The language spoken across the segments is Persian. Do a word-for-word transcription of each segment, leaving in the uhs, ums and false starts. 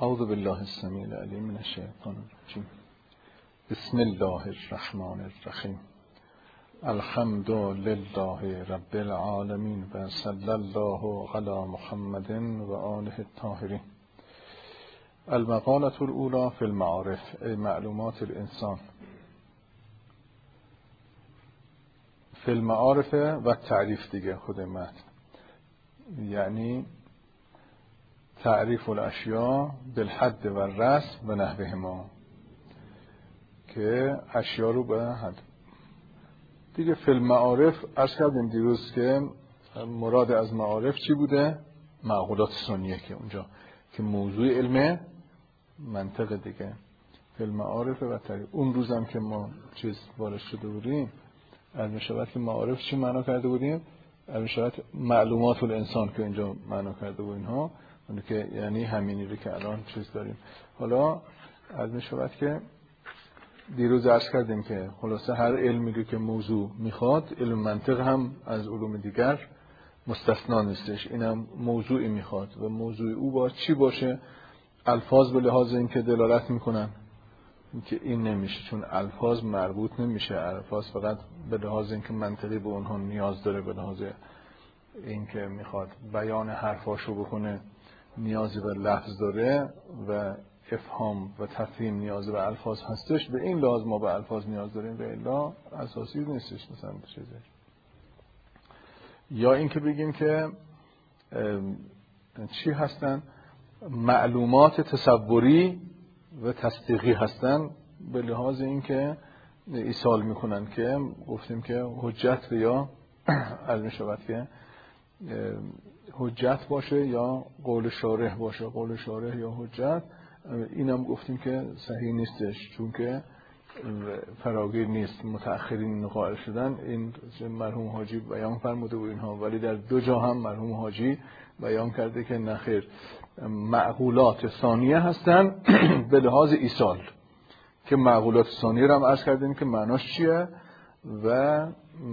اعوذ بالله السمیع العلیم من الشیطان الرجیم. بسم الله الرحمن الرحیم. الحمد لله رب العالمین و صلی الله علی محمد و آله الطاهرین. المقالة الاولى فی المعارف، ای معلومات الانسان. فی المعارف و تعریف دیگه خود متن، یعنی تعریف الاشیاء بالحد و رسم و نحوهما، که اشیاء رو به حد دیگه. فی المعارف عرض کردیم دیروز که مراد از معارف چی بوده؟ معقولات ثانیه، که اونجا که موضوع علم منطق دیگه. فی المعارف و تعریف. اون روزم که ما چیز وارد شده بودیم از میشود که معارف چی معنا کرده بودیم؟ از میشود معلومات الانسان که اینجا معنا کرده بودیم ها، اون که یعنی همینی رو که الان چیز داریم. حالا از میشود که دیروز عرض کردیم که خلاصه هر علمی رو که موضوع میخواد، علم منطق هم از علوم دیگر مستثنا نیستش، اینم موضوعی میخواد و موضوع او باید چی باشه؟ الفاظ به لحاظ این که دلالت میکنن که این نمیشه، چون الفاظ مربوط نمیشه. الفاظ فقط به لحاظ این که منطقی به اونها نیاز داره، به لحاظ این که میخواد بیان حرفاشو بکنه نیازی به لفظ داره و افهام و تفهیم نیازی به الفاظ هستش. به این لحاظ ما به الفاظ نیاز داریم، به الا اساسی نیستش. مثلا چیزه یا این که بگیم که چی هستن؟ معلومات تصوری و تصدیقی هستن، به لحاظ این که ایصال میکنن که گفتیم که حجت یا علم شود که حجت باشه یا قول شارح باشه، قول شارح یا حجت. اینم گفتیم که صحیح نیستش، چون که فراگیر نیست. متأخرین قائل شدن، این مرحوم حاجی بیان فرموده بود اینها، ولی در دو جا هم مرحوم حاجی بیان کرده که نخیر، معقولات ثانیه هستن به لحاظ ایصال. که معقولات ثانیه رو هم عرض کردیم که معناش چیه و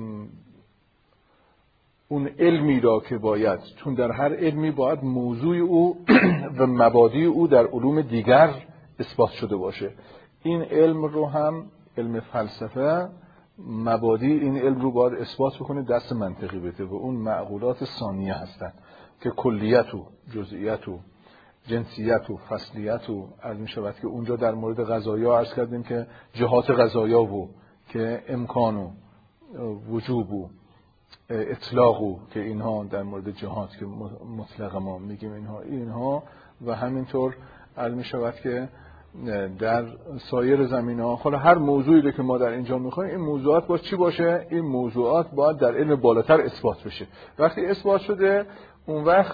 اون علمی را که باید، چون در هر علمی باید موضوع او و مبادی او در علوم دیگر اثبات شده باشه. این علم رو هم علم فلسفه مبادی این علم رو باید اثبات بکنه، دست منطقی بده و اون معقولات ثانیه هستن که کلیت و جزئیت و جنسیت و فصلیت و عرض می شود که اونجا در مورد قضایا عرض کردیم که جهات قضایا و که امکان و وجوب و اطلاقو که اینها در مورد جهات که مطلق ما میگیم اینها اینها و همینطور عرض می شود که در سایر زمینه‌ها. خلا هر موضوعی رو که ما در اینجا میخوایم، این موضوعات باید چی باشه؟ این موضوعات باید در علم بالاتر اثبات بشه. وقتی اثبات شده، اون وقت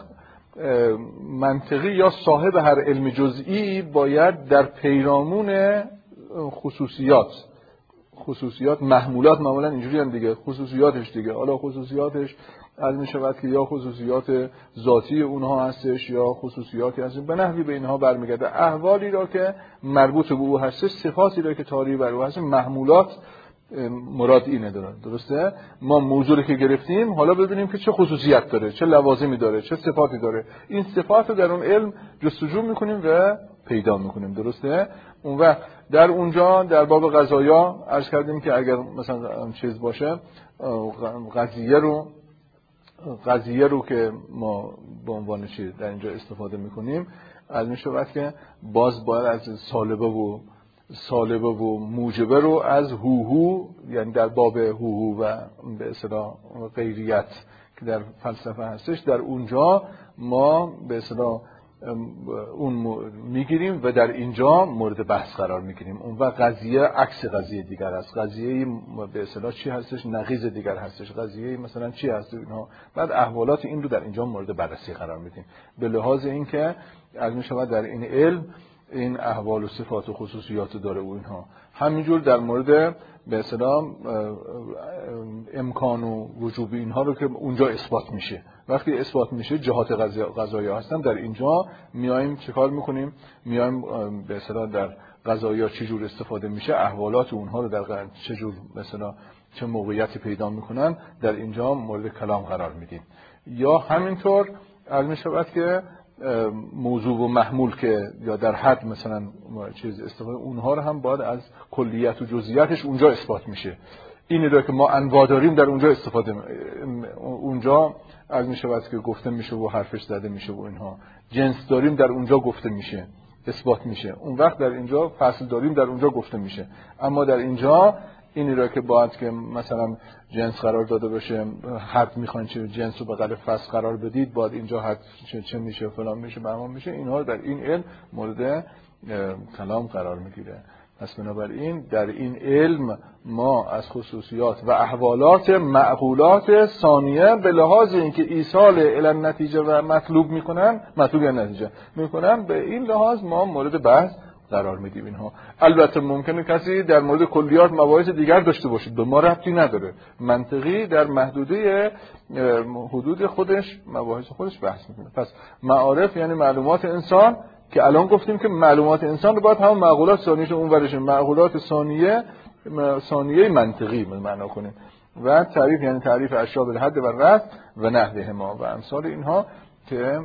منطقی یا صاحب هر علم جزئی باید در پیرامون خصوصیات خصوصیات محمولات معمولا اینجوری هم دیگه، خصوصیاتش دیگه، حالا خصوصیاتش از می شود که یا خصوصیات ذاتی اونها هستش یا خصوصیاتی هستش، به نحوی به اینها برمیگرده. احوالی را که مربوط به او هستش، صفاتی را که طاری بر او هستش، محمولات مراد اینه داره. درسته؟ ما موضوعی که گرفتیم حالا ببینیم که چه خصوصیت داره، چه لوازمی داره، چه صفاتی داره. این صفات رو در اون علم جستجو میکنیم و پیدا میکنیم. درسته؟ اون وقت در اونجا در باب قضایا عرض کردیم که اگر مثلا چیز باشه، قضیه رو قضیه رو که ما به عنوان چیز در اینجا استفاده میکنیم، از میشه وقت که باز باید از سالبه و سالبه و موجبه رو از هوهو، یعنی در باب هوهو و به اصطلاح غیریت که در فلسفه هستش، در اونجا ما به اصطلاح اون میگیریم و در اینجا مورد بحث قرار میگیریم. اون وقت قضیه عکس قضیه دیگر است. قضیه به اصطلاح چی هستش؟ نقیض دیگر هستش. قضیه مثلا چی هست اینها؟ بعد احوالات این رو در اینجا مورد بررسی قرار میدیم، به لحاظ اینکه از میشود در این علم این احوال و صفات و خصوصیات داره و اینها. همینجور در مورد به اصطلاح امکان و وجوب اینها رو که اونجا اثبات میشه. وقتی اثبات میشه جهات قضایا هستن، در اینجا میایم چه کار میکنیم؟ میایم به اصطلاح در قضایا چه جور استفاده میشه، احوالات اونها رو در چه جور مثلا چه موقعیتی پیدا میکنن، در اینجا مورد کلام قرار میدیم. یا همینطور علم شود که موضوع و محمول که یا در حد مثلا چیز استفاده اونها رو هم باید از کلیت و جزئیاتش اونجا اثبات میشه. اینی رو که ما انواع داریم در اونجا استفاده اونجا از میشه واسه که گفته میشه و حرفش زده میشه و اینها. جنس داریم در اونجا گفته میشه، اثبات میشه. اون وقت در اینجا فصل داریم در اونجا گفته میشه. اما در اینجا اینی را که باید که مثلا جنس قرار داده بشه، حد میخواین چه جنس رو بدل فصل قرار بدید، باید اینجا حد چه, چه میشه فلان میشه بهمان میشه، اینها در این علم مورد کلام قرار میگیره. پس بنابراین در این علم ما از خصوصیات و احوالات معقولات ثانیه به لحاظ اینکه ایصال الی النتیجه و مطلوب میکنن، مطلوب یا نتیجه میکنن، به این لحاظ ما مورد بحث قرار میدیم اینها. البته ممکنه کسی در مورد کلیات مباحث دیگر داشته باشه، به ما ربطی نداره. منطقی در محدوده حدود خودش مباحث خودش بحث میکنه. پس معارف یعنی معلومات انسان که الان گفتیم که معلومات انسان رو باید هم معقولات ثانیه اون ورشه، معقولات ثانیه ثانیه منطقی معنا کنیم. و تعریف یعنی تعریف اشیاء به حد و رد و نحوه ما و امثال اینها که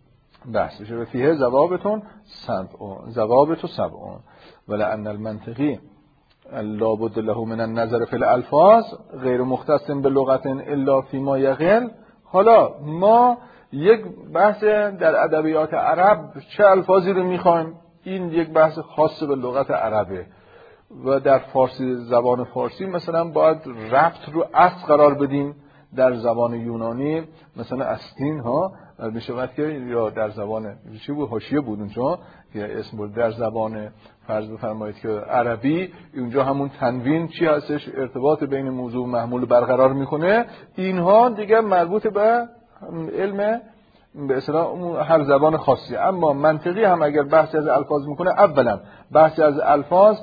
بحث بشه. و فیه ضوابطون سبعون ضوابط سبعون ولأن المنطقی لابد له من النظر فی الالفاظ غیر مختص بلغت الا فیما یقل. حالا ما یک بحث در ادبیات عرب چه الفاظی رو میخوایم، این یک بحث خاص به لغت عربه. و در فارسی، زبان فارسی مثلا باید ربط رو اصل قرار بدیم. در زبان یونانی مثلا استین ها میشود که یا در زبان چی بود، حاشیه بود اونجا که اسم بود. در زبان فرض بفرمایید که عربی اونجا همون تنوین چی هستش، ارتباط بین موضوع و محمول برقرار میکنه. اینها دیگه مربوط به علم به اصطلاح هر زبان خاصی. اما منطقی هم اگر بحثی از الفاظ میکنه، اولا بحثی از الفاظ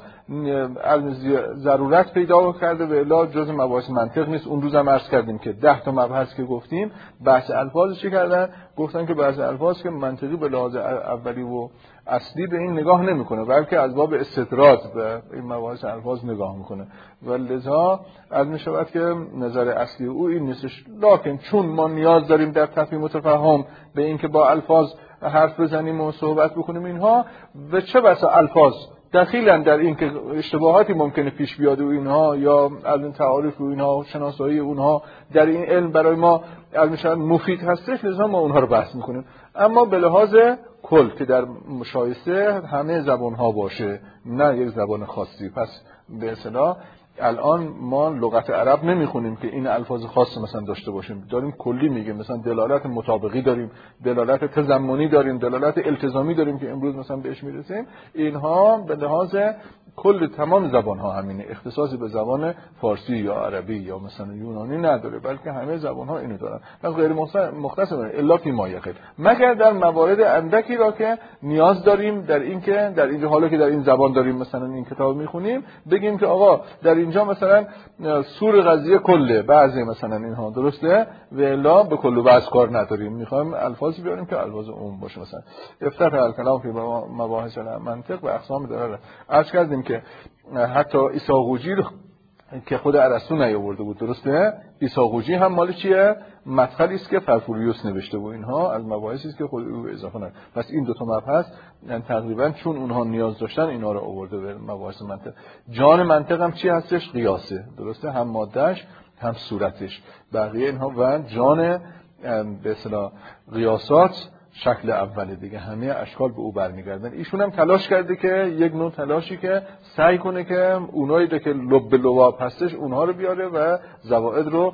ضرورت پیدا کرده و الا جز مباحث منطق نیست. اون روز هم عرض کردیم که ده تا مبحث که گفتیم بحث الفاظ چی کردن، گفتن که بحث الفاظ که منطقی به لحاظ اولی و اصلی به این نگاه نمیکنه، بلکه از باب استطراد به این مباحث الفاظ نگاه میکنه و لذا از میشود که نظر اصلی او این نیستش. لکن چون ما نیاز داریم در تفهیم و تفهم به این که با الفاظ حرف بزنیم و صحبت بکنیم اینها، و چه بسا الفاظ دخیلن در این که اشتباهاتی ممکنه پیش بیاد و اینها، یا از این تعاریف و اینها شناسایی اونها در این علم برای ما علمشان مفید هستش، لذا ما اونها رو بحث میکنیم. اما به لحاظ کل که در مشایسته همه زبان ها باشه، نه یک زبان خاصی. پس به اصطلاح الان ما لغت عرب نمیخونیم که این الفاظ خاص مثلا داشته باشیم، داریم کلی میگیم. مثلا دلالت مطابقی داریم، دلالت تضمنی داریم، دلالت التزامی داریم که امروز مثلا بهش میرسیم. اینها به لحاظ کل تمام زبان ها همینه، اختصاصی به زبان فارسی یا عربی یا مثلا یونانی نداره، بلکه همه زبان ها اینو دارن. پس غیر مختص الا فی ما یقل، مگر در موارد اندکی را که نیاز داریم در این که در این حالا که در این زبان داریم مثلا این کتاب میخونیم، بگیم که آقا در اینجا مثلا سور قضیه کله، بعضی مثلا اینها درسته و الا به کل و بعض کار نداریم، میخوایم الفاظی بیاریم که الفاظ عموم باشه. مثلا افتتاح الکلام فی مباحث المنطق و اقسام دلاله. عرض کردیم که حتی ایساقوجی رو که خود ارسطو نیاورده بود، درسته؟ ایساقوجی هم مال چیه؟ مدخلی است که فرفوریوس نوشته بود. اینها از مباحثی است که خود او اضافه نکرد. پس این دو تا مبحث یعنی تقریبا چون اونها نیاز داشتن اینا رو آورده به مباحث منطق. جان منطق هم چی هستش؟ قیاسه، درسته؟ هم مادهش هم صورتش، بقیه اینها. و جان به اصطلاح قیاسات شکل اوله دیگه، همه اشکال به او برمیگردن. ایشون هم تلاش کرده که یک نوع تلاشی که سعی کنه که اونایی که لب به لباب هستش اونها رو بیاره و زوائد رو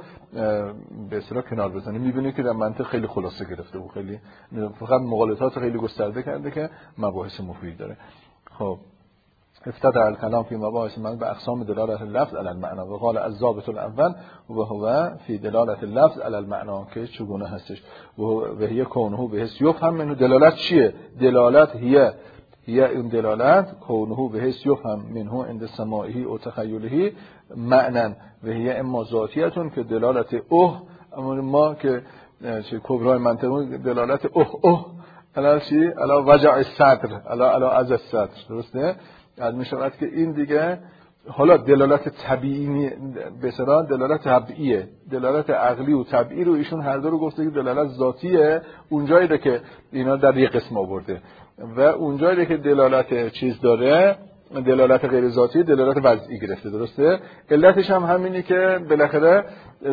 به اصطلاح کنار بزنه. میبینه که در منطق خیلی خلاصه گرفته و خیلی فقط مغالطات خیلی گسترده کرده که مباحث مفید داره. خب افتتح الکلام فی مباحث من به اقسام دلالت اللفظ علی المعنى و قال الضابط الاول و هو فی دلالت اللفظ علی المعنى که چگونه هستش و هی کونه به حس یفهم منه. دلالت چیه؟ دلالت هی هی اون دلالت کونه به حس یفهم منه عند سماعه او تخیله معنی و هی اما ذاتیتون که دلالت اوه، اما ما که چه کبرای منطقه دلالت اوه اوه علی چی؟ علی وجع الصدر، علی علی از الصدر، درسته؟ از می شود که این دیگه حالا دلالت طبیعی به اصطلاح دلالت طبیعیه، دلالت عقلی و طبیعی رو ایشون هر دو رو گفته که دلالت ذاتیه اونجایی رو که اینا در یک قسم آورده و اونجایی رو که دلالت چیز داره، دلالت غیر ذاتی، دلالت وضعی گرفته. درسته؟ علتش هم همینه که بالاخره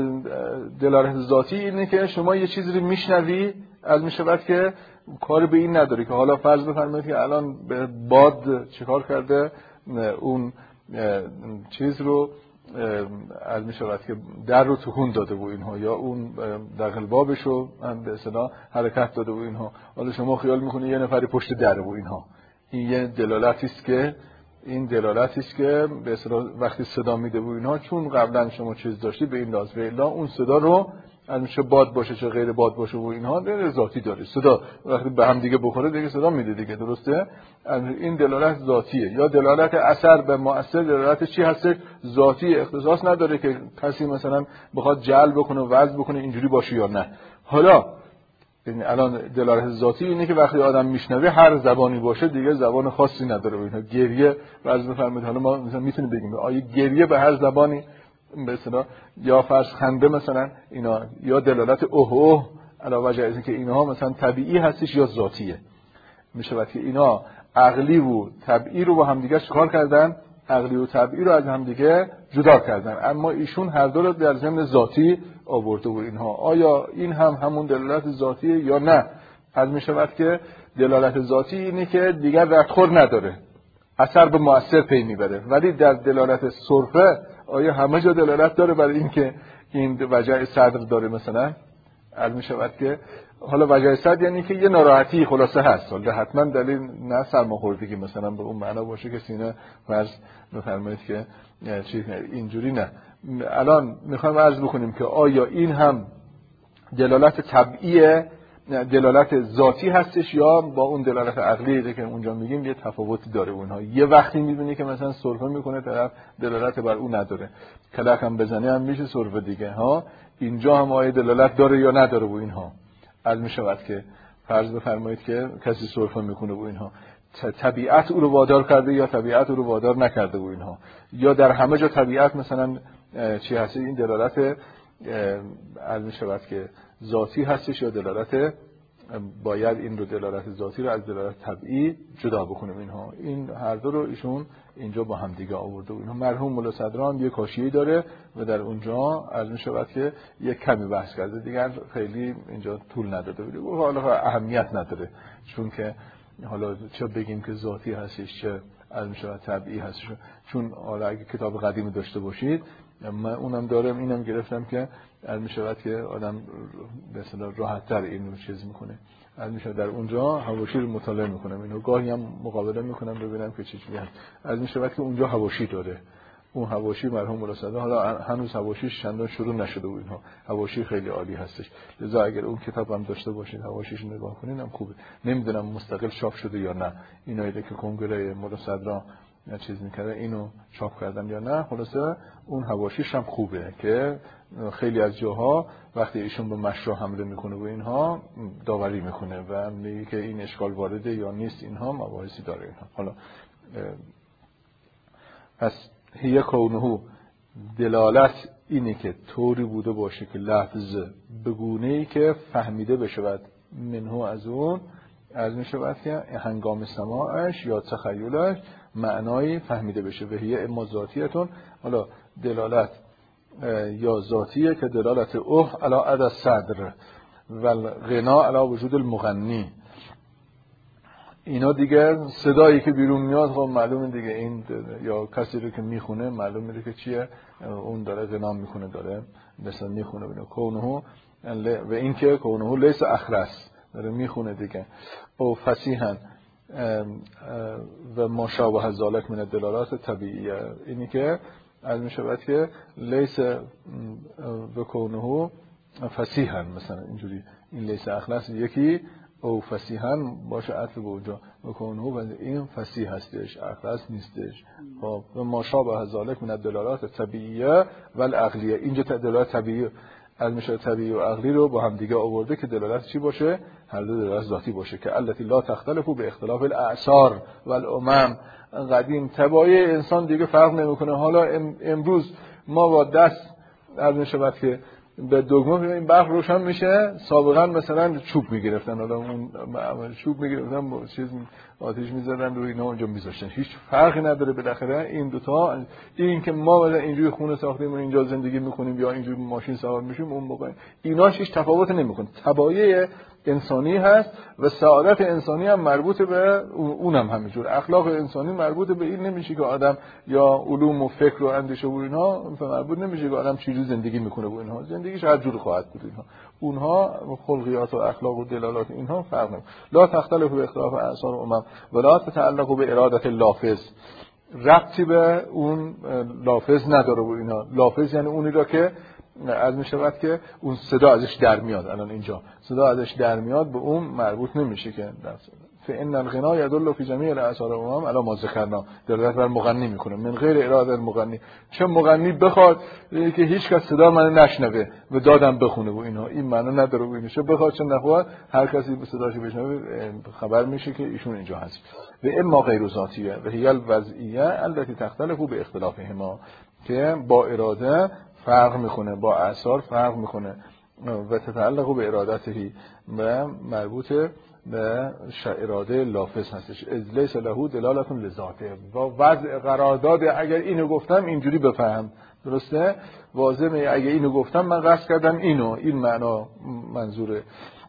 دلالت ذاتی اینه که شما یه چیزی رو میشنوی از میشود که کار به این نداره که حالا فرض بفرمایید که الان به باد چیکار کرده، اون چیز رو از میشود که در رو تکون داده و اینها، یا اون داخل بابش رو به اصطلاح حرکت داده و اینها، حالا شما خیال میکنید یه نفری پشت در و اینها. این یه دلالتی است که این دلالتی است که به اصطلاح وقتی صدا میده و اینها، چون قبلا شما چیز داشتی به این لحاظ به الا اون صدا رو چه باد باشه چه غیر باد باشه و اینها در ذاتی داره. صدا وقتی به هم دیگه بخوره دیگه صدا میده دیگه. درسته؟ این دلالت ذاتیه. یا دلالت اثر به مؤثر، دلالت چی هست؟ ذاتی، اختصاص نداره که کسی مثلا بخواد جلب بکنه و وزن بکنه اینجوری باشه یا نه. حالا یعنی الان دلالت ذاتی اینه که وقتی آدم میشنوه هر زبانی باشه دیگه زبان خاصی نداره و اینها. گریه فرض بفرمایید حالا ما مثلا میتونیم بگیم آیا گریه به هر زبانی به اصطلاح، یا فرض خنده مثلا اینا، یا دلالت اوه اوه علاوه وجه از اینکه اینها مثلا طبیعی هستش یا ذاتیه. میشه که اینا عقلی و طبیعی رو با هم دیگه چیکار کردن؟ عقلی و طبیعی رو از هم دیگه جدا کردن، اما ایشون هر دو رو در ضمن ذاتی آورده و اینها. آیا این هم همون دلالت ذاتیه یا نه؟ از میشه که دلالت ذاتی اینه که دیگر ردخور نداره، اثر به مؤثر پی میبره. ولی در دلالت صرفه آیا همه جا دلالت داره برای اینکه این وجع صدر داره مثلا؟ علم میشود که حالا وجع صدر یعنی که یه ناراحتی خلاصه هست، حالا حتما دلیل نه سرماخوردگی مثلا به اون معنا باشه که سینه فرض بفرمایید که چیز اینجوری نه. الان میخوایم عرض بکنیم که آیا این هم دلالت طبیعیه، دلالت ذاتی هستش، یا با اون دلالت عقلی که اونجا میگیم یه تفاوتی داره اونها. یه وقتی میبینی که مثلا سرفه میکنه طرف دلالت بر اون نداره، کلک هم بزنه هم میشه سرفه دیگه ها. اینجا هم آیا دلالت داره یا نداره و اینها. علم شود که فرض بفرمایید که کسی سرفه میکنه و اینها، طبیعت او رو وادار کرده یا طبیعت او رو وادار نکرده و اینها، یا در همه جا طبیعت مثلا چی هست؟ این دلالت علم شود که ذاتی هستش یا دلالت باید این رو دلالت ذاتی رو از دلالت طبیعی جدا بکنیم اینها. این هر دو رو ایشون اینجا با هم دیگه آورده و اینها. مرحوم مولا صدران یک حاشیه‌ای داره و در اونجا از می شود که یک کمی بحث کرده، دیگر خیلی اینجا طول نداده بود و حالا اهمیت نداره، چون که حالا چه بگیم که ذاتی هستش چه از می شود طبیعی هستش، چون حالا اگه کتاب قدیمی داشته باشید من اونم دارم، اینم گرفتم که از می شود که آدم به اصطلاح راحت تر اینو چیز میکنه، از می شود در اونجا حواشی رو مطالعه میکنم، اینو گاهی هم مقابله میکنم ببینم که چه چیزی هست. از می شود که اونجا حواشی داره، اون حواشی مرحوم مولا صدران، حالا هنوز حواشیش چندان شروع نشده و اینها، حواشی خیلی عالی هستش، لذا اگر اون کتاب هم داشته باشید حواشیش نگاه کنین هم خوبه. نمیدونم مستقل چاپ شده یا نه، اینایی که کنگره مولا صدران یا چیز میکرده اینو چاپ کردن یا نه. خلاصه اون حواشیش هم خوبه که خیلی از جاها وقتی ایشون به مشروع حمله میکنه و اینها داوری میکنه و میگه که این اشکال وارده یا نیست، اینها مباحثی داره اینها. حالا پس هی کونه دلالت اینه که طوری بوده باشه که لفظ بگونه‌ای که فهمیده بشه منه از اون، از می شود که هنگام سماعش یا تخیلش معنایی فهمیده بشه. و هی اما ذاتیتون، حالا دلالت یا ذاتیه که دلالت اوه علا عد صدر و غنا علا وجود المغنی، اینا دیگه صدایی که بیرون میاد خب معلومه دیگه این یا کسی رو که میخونه معلوم میره که چیه، اون داره غنا میکنه، داره مثلا میخونه بینه کونه و این که کونه لیس اخرس داره میخونه دیگه. او فصیحن و ما شابه ذالک من دلالات طبیعیه، اینی که از میشه که لیس و کونه فصیحن مثلا اینجوری، این لیس اخرس یکی او فصیحن باشه عطف به اونجا و کونه و این فصیح هستش اخرس نیستش. و ما شابه ذالک من دلالات طبیعیه و العقلیه، اینجا دلالات طبیعی از میشه طبیعی و عقلی رو با هم دیگه آورده که دلالت چی باشه؟ هر دو دلالت ذاتی باشه که التی لا تختلفو به اختلاف الاعصار و الامم. قدیم طبایع انسان دیگه فرق نمیکنه. حالا امروز ما با دست از میشه که به دگمه این برق روشن میشه، سابقا مثلا چوب میگرفتن، حالا اون چوب میگرفتن چیز آتش میزدن روی اینا اونجا میذاشتن، هیچ فرقی نداره. بالاخره این دوتا، این که ما مثلا اینجوری خونه ساختیم و اینجا زندگی میکنیم یا اینجوری ماشین سوار میشیم، اون موقع ایناش هیچ تفاوتی نمیکنه. طبایع انسانی هست و سعادت انسانی هم مربوط به اونم همینجور. اخلاق انسانی مربوط به این نمیشه که آدم یا علوم و فکر و اندیشه و اینها مربوط نمیشه که آدم چجوری زندگی میکنه و اینها، زندگیش هر جور خواهد بود. اینها اونها خلقیات و اخلاق و دلالات اینها فرق نمیکنه. لا تختلف به اختلاف اعصار امم ولا تتعلق به اراده اللافظ، ربطی به اون لافظ نداره و اینا. لافظ یعنی اونی را که از می شود که اون صدا ازش در میاد. الان اینجا صدا ازش در میاد به اون مربوط نمیشه که فإن الغنا يدل في جميع الاعصار الامم على ما ذكرنا، دلالت بر مغنی میکنه. من غیر اراده المغنی، چه مغنی بخواد که هیچ کس صدا من نشنوه و دادم بخونه و اینها، این معنی نداره و اینشه بخواد چه نخواد هر کسی به صداش بشنوه خبر میشه که ایشون اینجا هست. و اما غیر ذاتیه و هی الوضعیه التي تختلف به اختلافهما، که با اراده فرق میکنه، با اعصار فرق میکنه و تتعلق به ارادته و مربوط به اراده لافظ هستش. از لیس له دلالت لذاته، با وضع قرار داده اگر اینو گفتم اینجوری بفهم، درسته؟ واضحه اگر اینو گفتم من قصد کردم اینو، این معنا منظوره.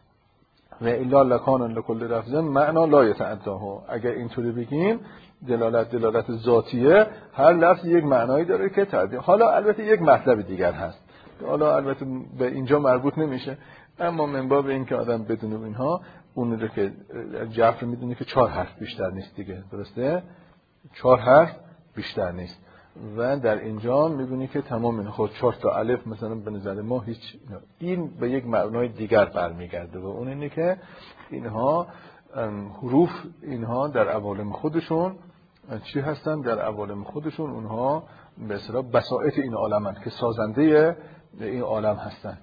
و الا لکان لکل لفظ معنا لا یتعداه، اگر اینطوری بگیم دلالت دلالت ذاتیه، هر لفظ یک معنایی داره که تعدیل. حالا البته یک مطلب دیگر هست، حالا البته به اینجا مربوط نمیشه، اما من باب این که آدم بدونه اینها، اون رو که جعفر میدونه که چهار حرف بیشتر نیست دیگه، درسته؟ چهار حرف بیشتر نیست و در اینجا میبینی که تمام این خود چهار تا الف مثلا به نظر ما هیچ، این به یک معنای دیگر برمیگرده و اون اینه که اینها حروف، اینها در عوالم خودشون چی هستن؟ در عوالم خودشون اونها به اصطلاح بساطت این عالمن که سازنده این عالم هستن.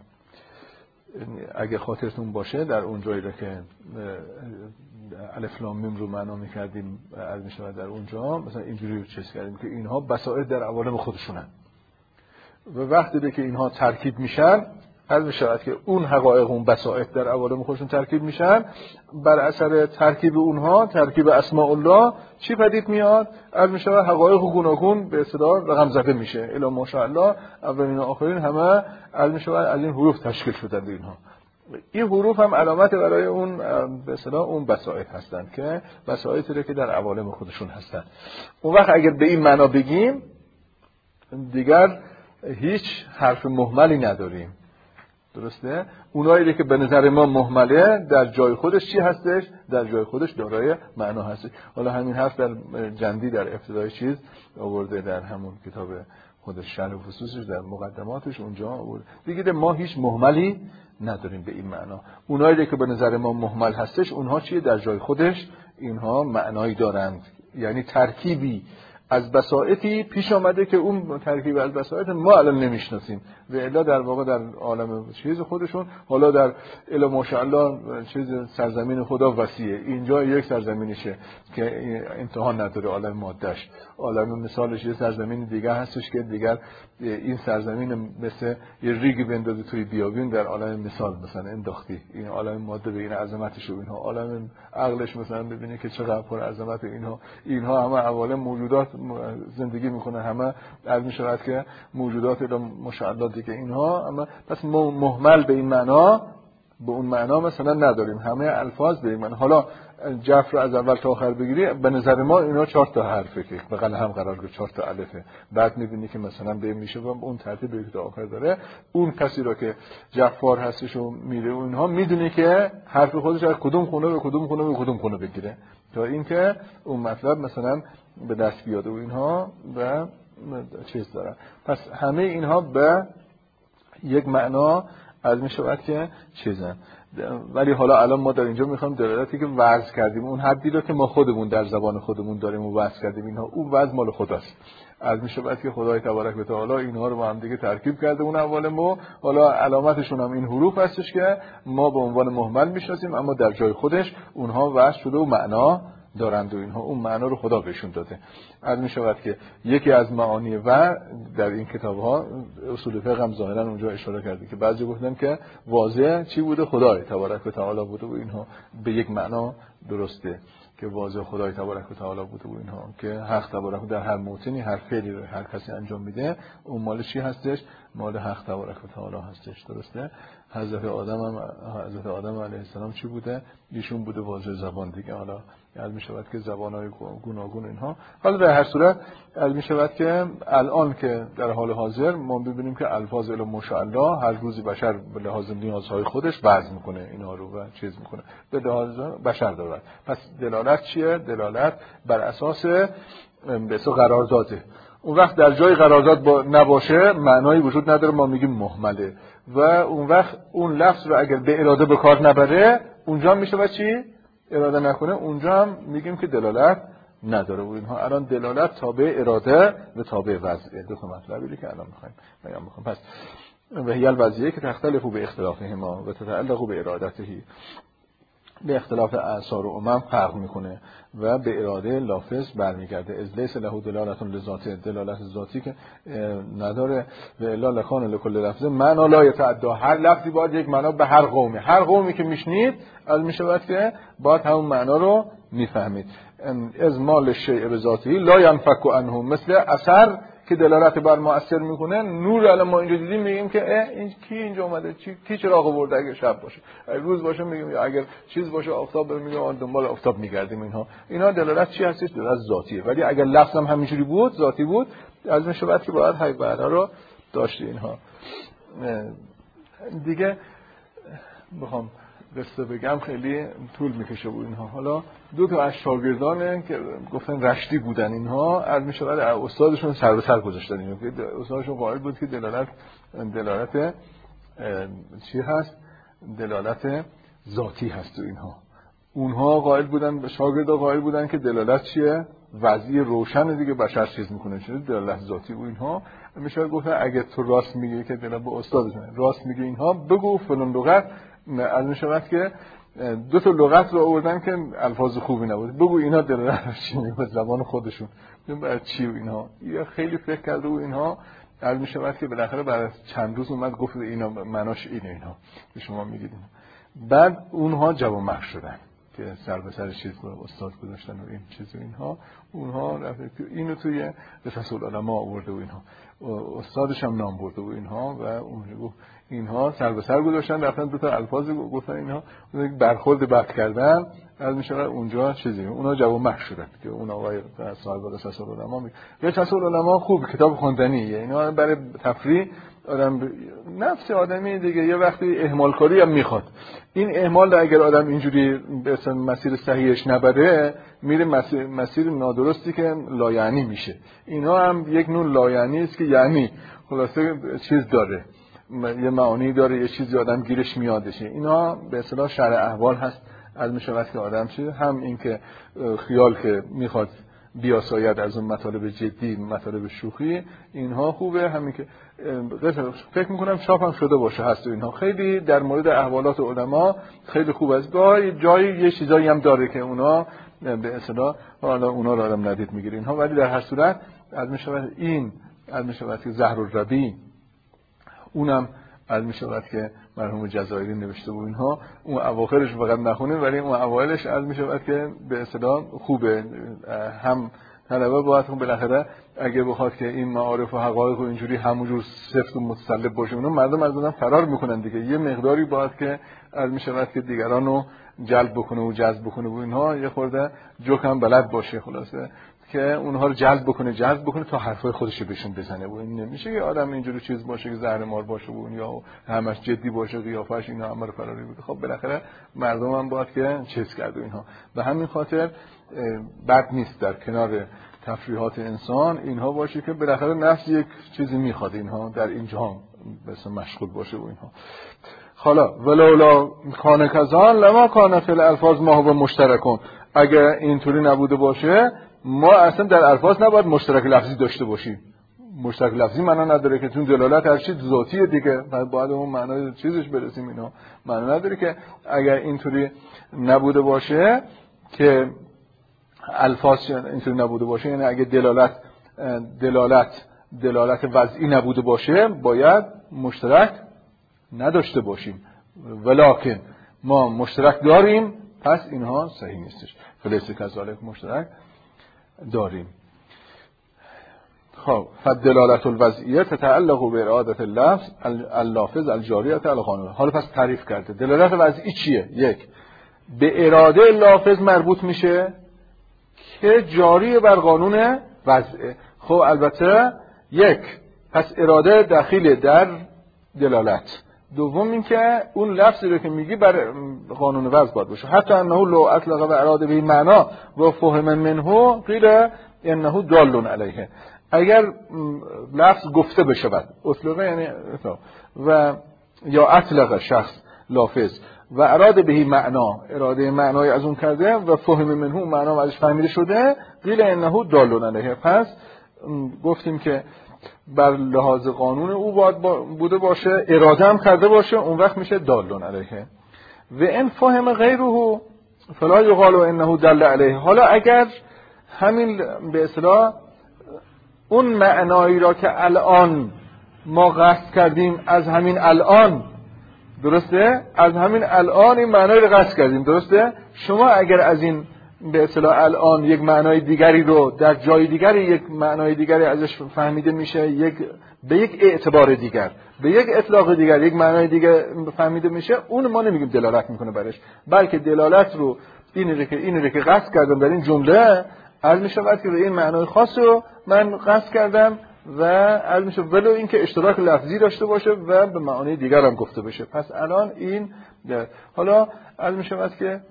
اگه خاطرتون باشه در اون جایی را که الف لام میم رو معنا می‌کردیم از میشه در اونجا مثلا اینجوری چیز کردیم که اینها بساطت در عوالم خودشونن و وقتی که اینها ترکیب میشن از میشه که اون حقایق اون بساطت در عوالم خودشون ترکیب میشن، بر اثر ترکیب اونها، ترکیب اسماء الله چی پدید میاد؟ از میشه حقایق گوناگون به اصطلاح رقم زده میشه. الی ماشاءالله اولین و آخرین همه از میشه از این حروف تشکیل شدن. اینها این حروف هم علامت برای اون به اصطلاح اون بساطت هستند که بساطتی که در عوالم خودشون هستند. اون وقت اگر به این معنا بگیم دیگر هیچ حرف مهملی نداریم، درسته؟ اونایی که به نظر ما مهمله در جای خودش چی هستش؟ در جای خودش دارای معنا هستش. حالا همین حرف در جندی در ابتدای چیز آورده، در همون کتاب خودش شرح فصوصش در مقدماتش اونجا آورده. دیگه ما هیچ مهملی نداریم به این معنا. اونایی که به نظر ما مهمل هستش اونها چیه؟ در جای خودش اینها معنایی دارند، یعنی ترکیبی از بساطتی پیش آمده که اون ترکیب از بساطت ما الان نمیشناسیم و الا در واقع در عالم چیز خودشون. حالا در الا ماشاءالله چیز سرزمین خدا وسیعه، اینجا یک سرزمینشه که امتحان نداره عالم مادهش. عالم مثالش یه سرزمین دیگه هستش که دیگر این سرزمین مثل یه ریگی بندازی توی بیابون در عالم مثال مثلا انداختی، این عالم ماده به این عظمتش و اینها، عالم عقلش مثلا ببینه که چقدر پر عظمت اینها. اینها همه عوالم موجودات زندگی میکنه، همه از میشود که موجودات الی ماشاءالله دیگه اینها، اما پس مهمل به این معنا به اون معنا مثلا نداریم، همه الفاظ به این معنا. حالا جعفر از اول تا آخر بگیری به نظر ما اینا چهار تا حرفه که بغل هم قرار گذاشته، چهار تا الفه. بعد میبینی که مثلا به میشه و اون ترتیب یک تا آخر داره. اون کسی را که جعفر هستش و میره اونها میدونه که حرف خودش از کدوم خونه به کدوم خونه به کدوم خونه بگیره تا اینکه اون مطلب مثلا به دست بیاد و اینها و چیز داره. پس همه اینها به یک معنا از میشود که چیزن. ولی حالا الان ما در اینجا میخوایم دلالتی که وضع کردیم، اون حدی رو که ما خودمون در زبان خودمون داریم و وضع کردیم، اینها اون وضع مال خداست. از میشود که خدای تبارک و تعالی اینها رو با هم دیگه ترکیب کرده اون اول ما، حالا علامتشون هم این حروف هستش که ما به عنوان مهمل میشناسیم، اما در جای خودش اونها وضع شده و معنا دارند و اینها اون معنا رو خدا بهشون داده. از میشود که یکی از معانی و در این کتاب‌ها اصول فقه هم ظاهرا اونجا اشاره کرده که بعضی گفتن که واضح چی بوده؟ خدای تبارک و تعالی بوده و اینها به یک معنا درسته که واضح خدای تبارک و تعالی بوده و اینها که حق تبارک در هر موطنی هر فعلی رو هر کسی انجام میده اون مال چی هستش؟ مال حق تبارک و تعالی هستش. درسته؟ حضرت آدم هم حضرت آدم علیه السلام چی بوده؟ ایشون بوده واضح زبان دیگه. حالا علم میشود که زبانهای گوناگون اینها. حالا در هر صورت علم میشود که الان که در حال حاضر ما ببینیم که الفاظ الی ماشاءالله هر روزی بشر به لحاظ نیازهای خودش وضع میکنه اینا رو و چیز میکنه به لحاظ بشر دارد. پس دلالت چیه؟ دلالت بر اساس به اساس قرارداده. اون وقت در جای قرارداد با نباشه معنایی وجود نداره، ما میگیم مهمله. و اون وقت اون لفظ رو اگر به اراده به کار نبره اونجا میشه و چی؟ اراده نکنه اونجا هم میگیم که دلالت نداره. و اینها الان دلالت تابع اراده و تابع وضعه. دو تا مطلبی که الان میخوایم بیان بکنیم. پس و هی الوضعیه که تختلف به اختلافهما و تتعلق به ارادته، به اختلاف اعصار و امم فرق میکنه و به اراده لافظ برمیگرده. از لیس له دلالت لذاته، دلالت ذاتی که نداره. و الا لکان لکل لفظ معنا لا یتعدى، هر لفظی باید یک معنا به هر قومی هر قومی که میشنید از میشود که باید همون معنا رو میفهمید. از مال شیء به ذاتی لا ینفک عنه، مثل اثر که دلالت بر مؤثر میکنه. نور الان ما اینجا دیدیم میگیم که این کی اینجا اومده، چی کی چراغ آورده؟ اگه شب باشه، اگه روز باشه میگیم، یا اگر چیز باشه آفتاب داره میگیم آن دنبال آفتاب میگردیم. اینها اینا دلالت چی هستش؟ دلالت ذاتیه. ولی اگر لفظ هم همینجوری بود ذاتی بود از میشود که باید هی بعدا رو داشت. اینها دیگه بخوام قصه بگم خیلی طول میکشه بود اینها. حالا دو تا از شاگردان که گفتن رشتی بودن اینها از میشود استادشون سر به سر گذاشتن اینو که استادشون قائل بود که دلالت دلالت چی هست؟ دلالت ذاتی هست و اینها. اونها قائل بودن، شاگردا قائل بودن که دلالت چیه؟ وضعی روشن دیگه بشر چیز میکنه چه دلالت ذاتی و اینها. میشه گفت اگه تو راست میگی که دلالت به استادشون راست میگی اینها بگو فلان لغت. از میشود که دو تا لغت رو آوردن که الفاظ خوبی نبود، بگو اینا دلالت چی میگه زبان خودشون بعد چی و اینها. یا خیلی فکر کرده و اینها از میشود که بالاخره بعد از چند روز اومد گفت اینا معناش اینه اینا که شما میگید. بعد اونها جواب مخ شدن که سر به سر چیز رو استاد گذاشتن و این چیز و اینها. اونها اینو توی قصص العلماء آورده و اینها، استادش هم نام برده و اینها و اون گفت اینها سر به سر گذاشتن رفتن دو تا الفاظ گفتن اینها برخورد بد کردن از میشه اونجا چیزی اونها جواب مخ شدن که اون آقای صاحب قصص العلماء میگه قصص العلماء خوب کتاب خوندنیه اینا برای تفریح آدم نفس آدمی دیگه یه وقتی اهمال کاری هم میخواد. این اهمال اگر آدم اینجوری به مسیر صحیحش نبره میره مسیر, مسیر نادرستی که لایعنی میشه. اینا هم یک نوع لایعنی است که یعنی خلاصه چیز داره، یه معانی داره، یه چیزی آدم گیرش میادشه. اینا به اصطلاح شرع احوال هست. از میشود که آدم چیه هم این که خیال که میخواد بیاساید از اون مطالب جدی مطالب شوخی اینها خوبه، همین که فکر میکنم چاپ هم شده باشه هست و اینها خیلی در مورد احوالات علما خیلی خوب است. گاهی جایی یه چیزایی هم داره که اونا به اصطلاح حالا اونا رو آدم ندید میگیره اینها. ولی در هر صورت از میشود این از میشود که زهر الربیع اونم از میشود که مرحوم جزایری نوشته بود اینها. اون اواخرش فقط نخونه ولی اون اوایلش از میشود که به اصطلاح خوبه. هم طلبه باید هم بالاخره اگه بخواد که این معارف و حقایق و اینجوری همونجور سفت و متصلب باشه اونم مردم از اونم فرار میکنن دیگه. یه مقداری باید که از میشود که دیگران رو جلب بکنه و جذب بکنه و اینها یه خورده جوک هم بلد باشه خلاصه که اونها رو جلب بکنه جذب بکنه تا حرفای خودش بهشون بزنه. و این نمیشه که آدم اینجوری چیز باشه که زهر مار باشه و یا همش جدی باشه قیافش اینا همه رو فراری بده. خب بالاخره مردم هم باید که چیز کرده اینها. به همین خاطر بد نیست در کنار تفریحات انسان اینها باشه که بالاخره نفس یک چیزی میخواد اینها در این جهان مثلا مشغول باشه و اینها. حالا ولولا کان کذان لما کان فی الالفاظ ما هو مشترکون، اگر اینطوری نبوده باشه ما اصلا در الفاظ نباید مشترک لفظی داشته باشیم. مشترک لفظی معنا نداره که چون دلالت هر چیز ذاتیه دیگه، باید اون معنای چیزش برسیم. اینا معنا نداره که اگر اینطوری نبوده باشه که الفاظ اینطوری نبوده باشه، یعنی اگه دلالت دلالت دلالت وضعی نبوده باشه باید مشترک نداشته باشیم. ولکن ما مشترک داریم، پس اینها صحیح نیستش. فلیس کذالک مشترک داریم. خب فالدلالت الوضعیه تتعلق به اراده اللفظ اللافظ الجاریه علی القانون. حالا پس تعریف کرده دلالت وضعی چیه؟ یک، به اراده لافظ مربوط میشه که جاری بر قانون وضعه. خب البته یک، پس اراده دخیل در دلالت. دوم این که اون لفظی رو که میگی بر قانون وضع باید باشه. حتی انه لو اطلق و اراده به معنا و فهم منه قیل انه دال علیه، اگر لفظ گفته بشه بعد اطلقه یعنی و یا اطلق شخص لافظ و اراده به معنا، اراده معنای از اون کرده و فهم منه معنا ازش فهمیده شده، قیل انه دال علیه، پس گفتیم که بر لحاظ قانون او باید بوده باشه، اراده هم کرده باشه، اون وقت میشه دال علیه. و ان فهم غیره فلا یقال انه دل علیه. حالا اگر همین به اصطلاح اون معنایی را که الان ما قصد کردیم از همین الان، درسته؟ از همین الان این معنایی رو قصد کردیم، درسته؟ شما اگر از این به اصطلاح الان یک معنای دیگری رو در جای دیگری یک معنای دیگری ازش فهمیده میشه، یک به یک اعتبار دیگر، به یک اطلاق دیگر یک معنای دیگر فهمیده میشه، اون ما نمیگیم دلالت میکنه برش، بلکه دلالت رو این رو که این رو که قصد کردم در این جمله عرض میشه وقتی که به این معنای خاص رو من قصد کردم و عرض میشه ولو این که اشتراک لفظی داشته باشه و به معانی دیگر هم گفته بشه. پس الان این ده. حالا عرض میشه وقتی که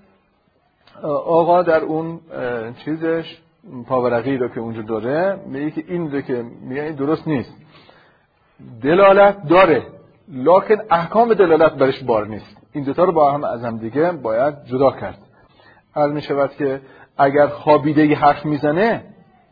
آقا در اون چیزش پاورقی رو که اونجا داره میگه که این رو که میگه درست نیست، دلالت داره لکن احکام دلالت برش بار نیست. این دوتا رو با هم از هم دیگه باید جدا کرد. عرض میشود که اگر خوابیده حرف میزنه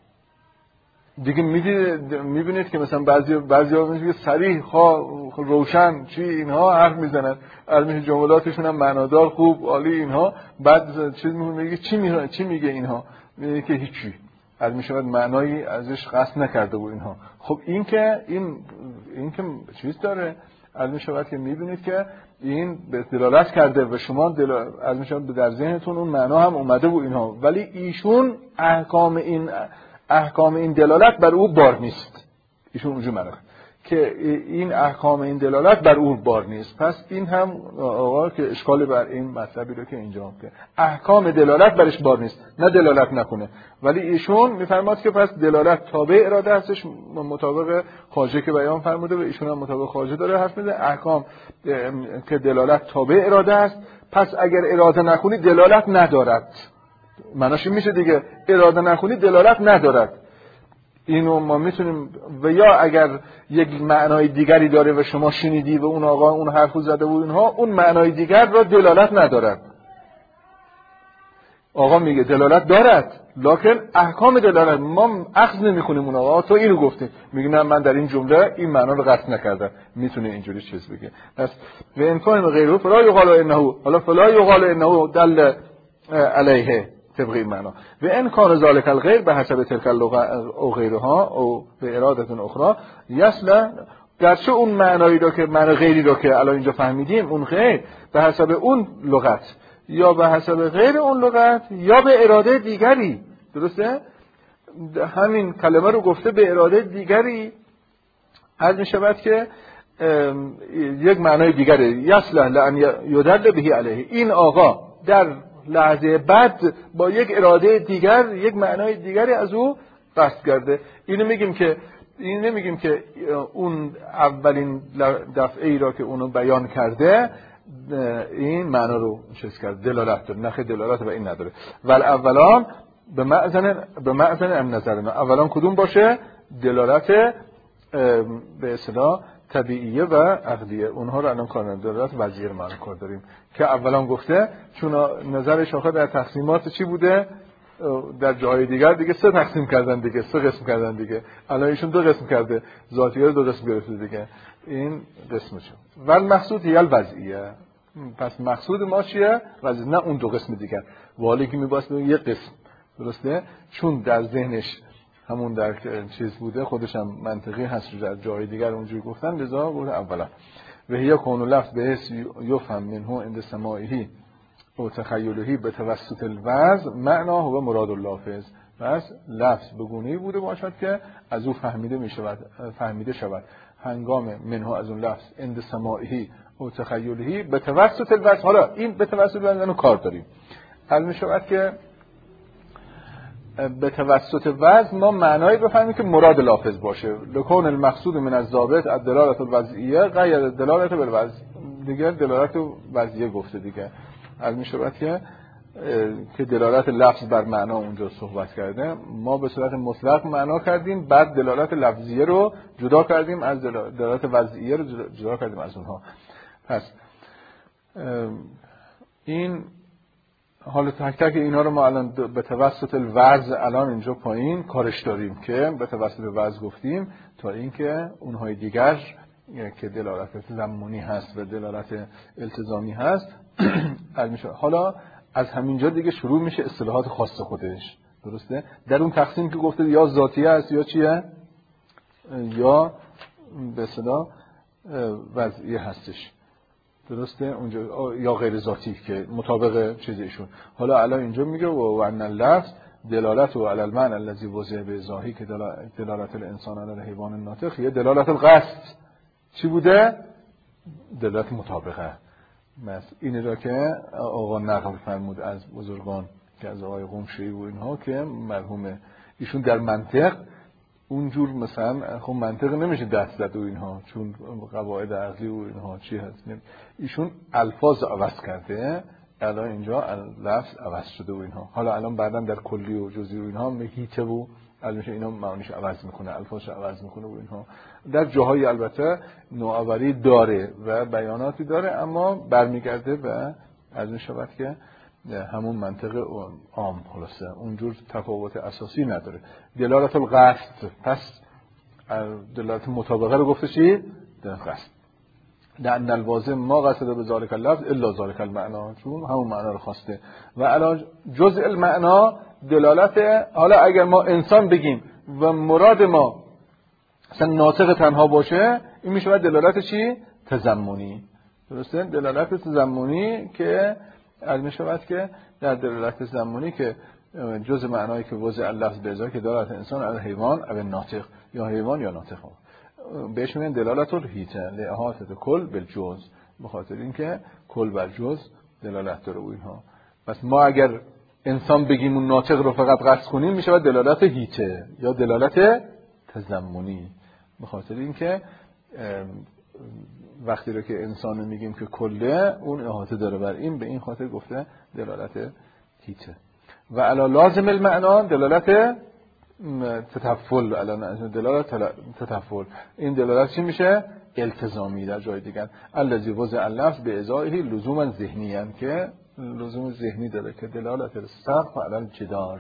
دیگه میبینید که مثلا بعضی بعضیا میگه صریح روشن چی اینها حرف میزنن، علمی جملاتشون هم معنادار خوب عالی اینها، بعد چیز میگه چی میگه چی میگه اینها میگه که هیچی، علمی شود معنایی ازش قصد نکرده بود اینها. خب این که این این که چیز داره، علمی شود که میبینید که این به دلالت کرده و شما علمی شود در ذهنتون اون معنا هم اومده بود اینها، ولی ایشون احکام این احکام این دلالت بر او بار نیست. ایشون اونجا مرخ که این احکام این دلالت بر او بار نیست. پس این هم آقا که اشکال بر این مطلبی رو که اینجا که احکام دلالت برش بار نیست، نه دلالت نکنه، ولی ایشون میفرماد که پس دلالت تابع اراده هستش مطابق خواجه که بیان فرموده و ایشون هم مطابق خواجه داره حرف میزنه. احکام که دلالت تابع اراده است، پس اگر اراده نکنی دلالت ندارد. معناش این میشه دیگه، اراده نکنی دلالت ندارد. اینو ما میتونیم و یا اگر یک معنای دیگری داره و شما شنیدی و اون آقا اون حرفو زده بود اینها، اون معنای دیگر را دلالت ندارد. آقا میگه دلالت دارد لکن احکام دلالت ما اخذ نمیکنیم. اون آقا تو اینو گفتی، میگه نه من در این جمله این معنا رو قصد نکردم. میتونه اینجوری چیز بگه. پس و ان فهم غیره فلا یقال انه، حالا فلا یقال انه دل علیه طبق این معنا. و ان کان ذلک الغیر به حسب تلک اللغه او غیرها او به اراده اخرى یصل، گرچه اون معنایی رو که معنی غیری رو که الان اینجا فهمیدیم اون غیر به حسب اون لغت یا به حسب غیر اون لغت یا به اراده دیگری، درسته؟ همین کلمه رو گفته به اراده دیگری، از میشود که یک معنای دیگری یصل لان یدل به علیه، این آقا در لحظه بعد با یک اراده دیگر یک معنای دیگری از او قصد کرده. اینو میگیم که این نمیگیم که اون اولین دفعه را که اونو بیان کرده این معنا رو چیز کرد دلالت داره، نخ دلالت و این نداره. ول اولان به معزن به معزن ام نظرنا، اولان کدوم باشه؟ دلالت به اصطلاح طبیعیه و عقلیه، اونها رو الان کار نداریم، دلالت وضعیه رو ما کار داریم که اولا گفته چون نظر شاخه در تقسیمات چی بوده، در جاهای دیگر دیگه سه تقسیم کردن دیگه، سه قسم کردن دیگه، الان ایشون دو قسم کرده، ذاتیه رو دو قسم گرفته دیگه، این قسمشه. ولی مقصود یه الوضعیه، پس مقصود ما چیه؟ وضعیه، نه اون دو قسم دیگر. والی که میباس به یه قسم، درسته؟ چون در ذهنش همون در چیز بوده، خودش هم منطقی هست، در جای دیگر اونجوری گفتن، لذا گفت اولا و هي کون لفظ به حس یفهم منه عند سماعه و تخیله به توسط الوضع معنا هو مراد اللافظ. پس لفظ به گونه‌ای بوده باشد که از او فهمیده می شود، فهمیده شود هنگام منه از اون لفظ عند سماعه و تخیله به توسط الوضع. حالا این به توسط الوضع کار داریم، حل می شود که به توسط وضع ما معنایی بفهمیم که مراد لافظ باشه. لکون المقصود من الضابط الدلالت الوضعیه غیر دلالت بالوضع، دیگه دلالت وضعیه گفته دیگه. حل می شود که که دلالت لفظ بر معنا اونجا صحبت کرده، ما به صورت مطلق معنا کردیم، بعد دلالت لفظیه رو جدا کردیم از دلالت وضعیه رو جدا کردیم از اونها. پس این حالا تک تک اینا رو ما الان به توسط الوضع الان اینجا پایین کارش داریم که به توسط وضع گفتیم تا اینکه اونهای دیگر که دلالت تضمنی هست و دلالت التزامی هست حالا از همینجا دیگه شروع میشه اصطلاحات خاص خودش، درسته؟ در اون تقسیم که گفته یا ذاتیه است یا چیه، یا به اصطلاح وضعیه هستش، درسته؟ اونجا یا غیر ذاتی که مطابق چیزشون. حالا الان اینجا میگه و ان اللفظ دلالت و علی المعنى الذي وضع به ظاهری که دلالت الانسان علی الحیوان الناطق، یه دلالت القصد چی بوده؟ دلالت مطابقه. مثلا این را که آقا نقل فرمود از بزرگان که از آقای قمشی و اینها که مرحوم ایشون در منطق اونجور مثلا خب منطق نمیشه دست زد و اینها، چون قواعد عقلی و اینها چی هست، ایشون الفاظ عوض کرده، الان اینجا لفظ عوض شده و اینها. حالا الان بعداً در کلی و جزئی و اینها میهیته و الان اینا معانیش عوض میکنه، الفاظش عوض میکنه و اینها. در جاهای البته نوآوری داره و بیاناتی داره، اما برمیگرده و از این شبت که همون منطق عام خلاصه اونجور تفاوت اساسی نداره. دلالت القصد، پس دلالت مطابقه رو گفته چی؟ دلالت قصد. لأن الواضع ما قصد به ذالک اللفظ الا ذالک المعنا، چون همون معنا رو خواسته. و الان جزء المعنا دلالت، حالا اگر ما انسان بگیم و مراد ما مثلا ناطق تنها باشه، این میشه دلالت چی؟ تضمنی، درسته؟ دلالت تضمنی که از میشود که در دلالت تضمنی که جزء معنایی که وضع اللفظ به ازای که دلالت انسان علی حیوان او ناطق، یا حیوان یا ناطق، بهش میگن دلالت الهیته لحاظه کل بالجز، به خاطر اینکه کل بر جز دلالت داره و اینها. پس ما اگر انسان بگیم اون ناطق رو فقط قصد کنیم میشه دلالت هیته یا دلالت تضمنی، به خاطر اینکه وقتی رو که انسان میگیم که کله اون احاطه داره بر این، به این خاطر گفته دلالت هیته. و علی لازم المعنا دلالت تطفل، الان دلالت تطفل، این دلالت چی میشه؟ التزامی در جای دیگر. الذی وضع اللفظ به ازایه لزوما ذهنی، که لزوم ذهنی داره که دلالت السقف علی الجدار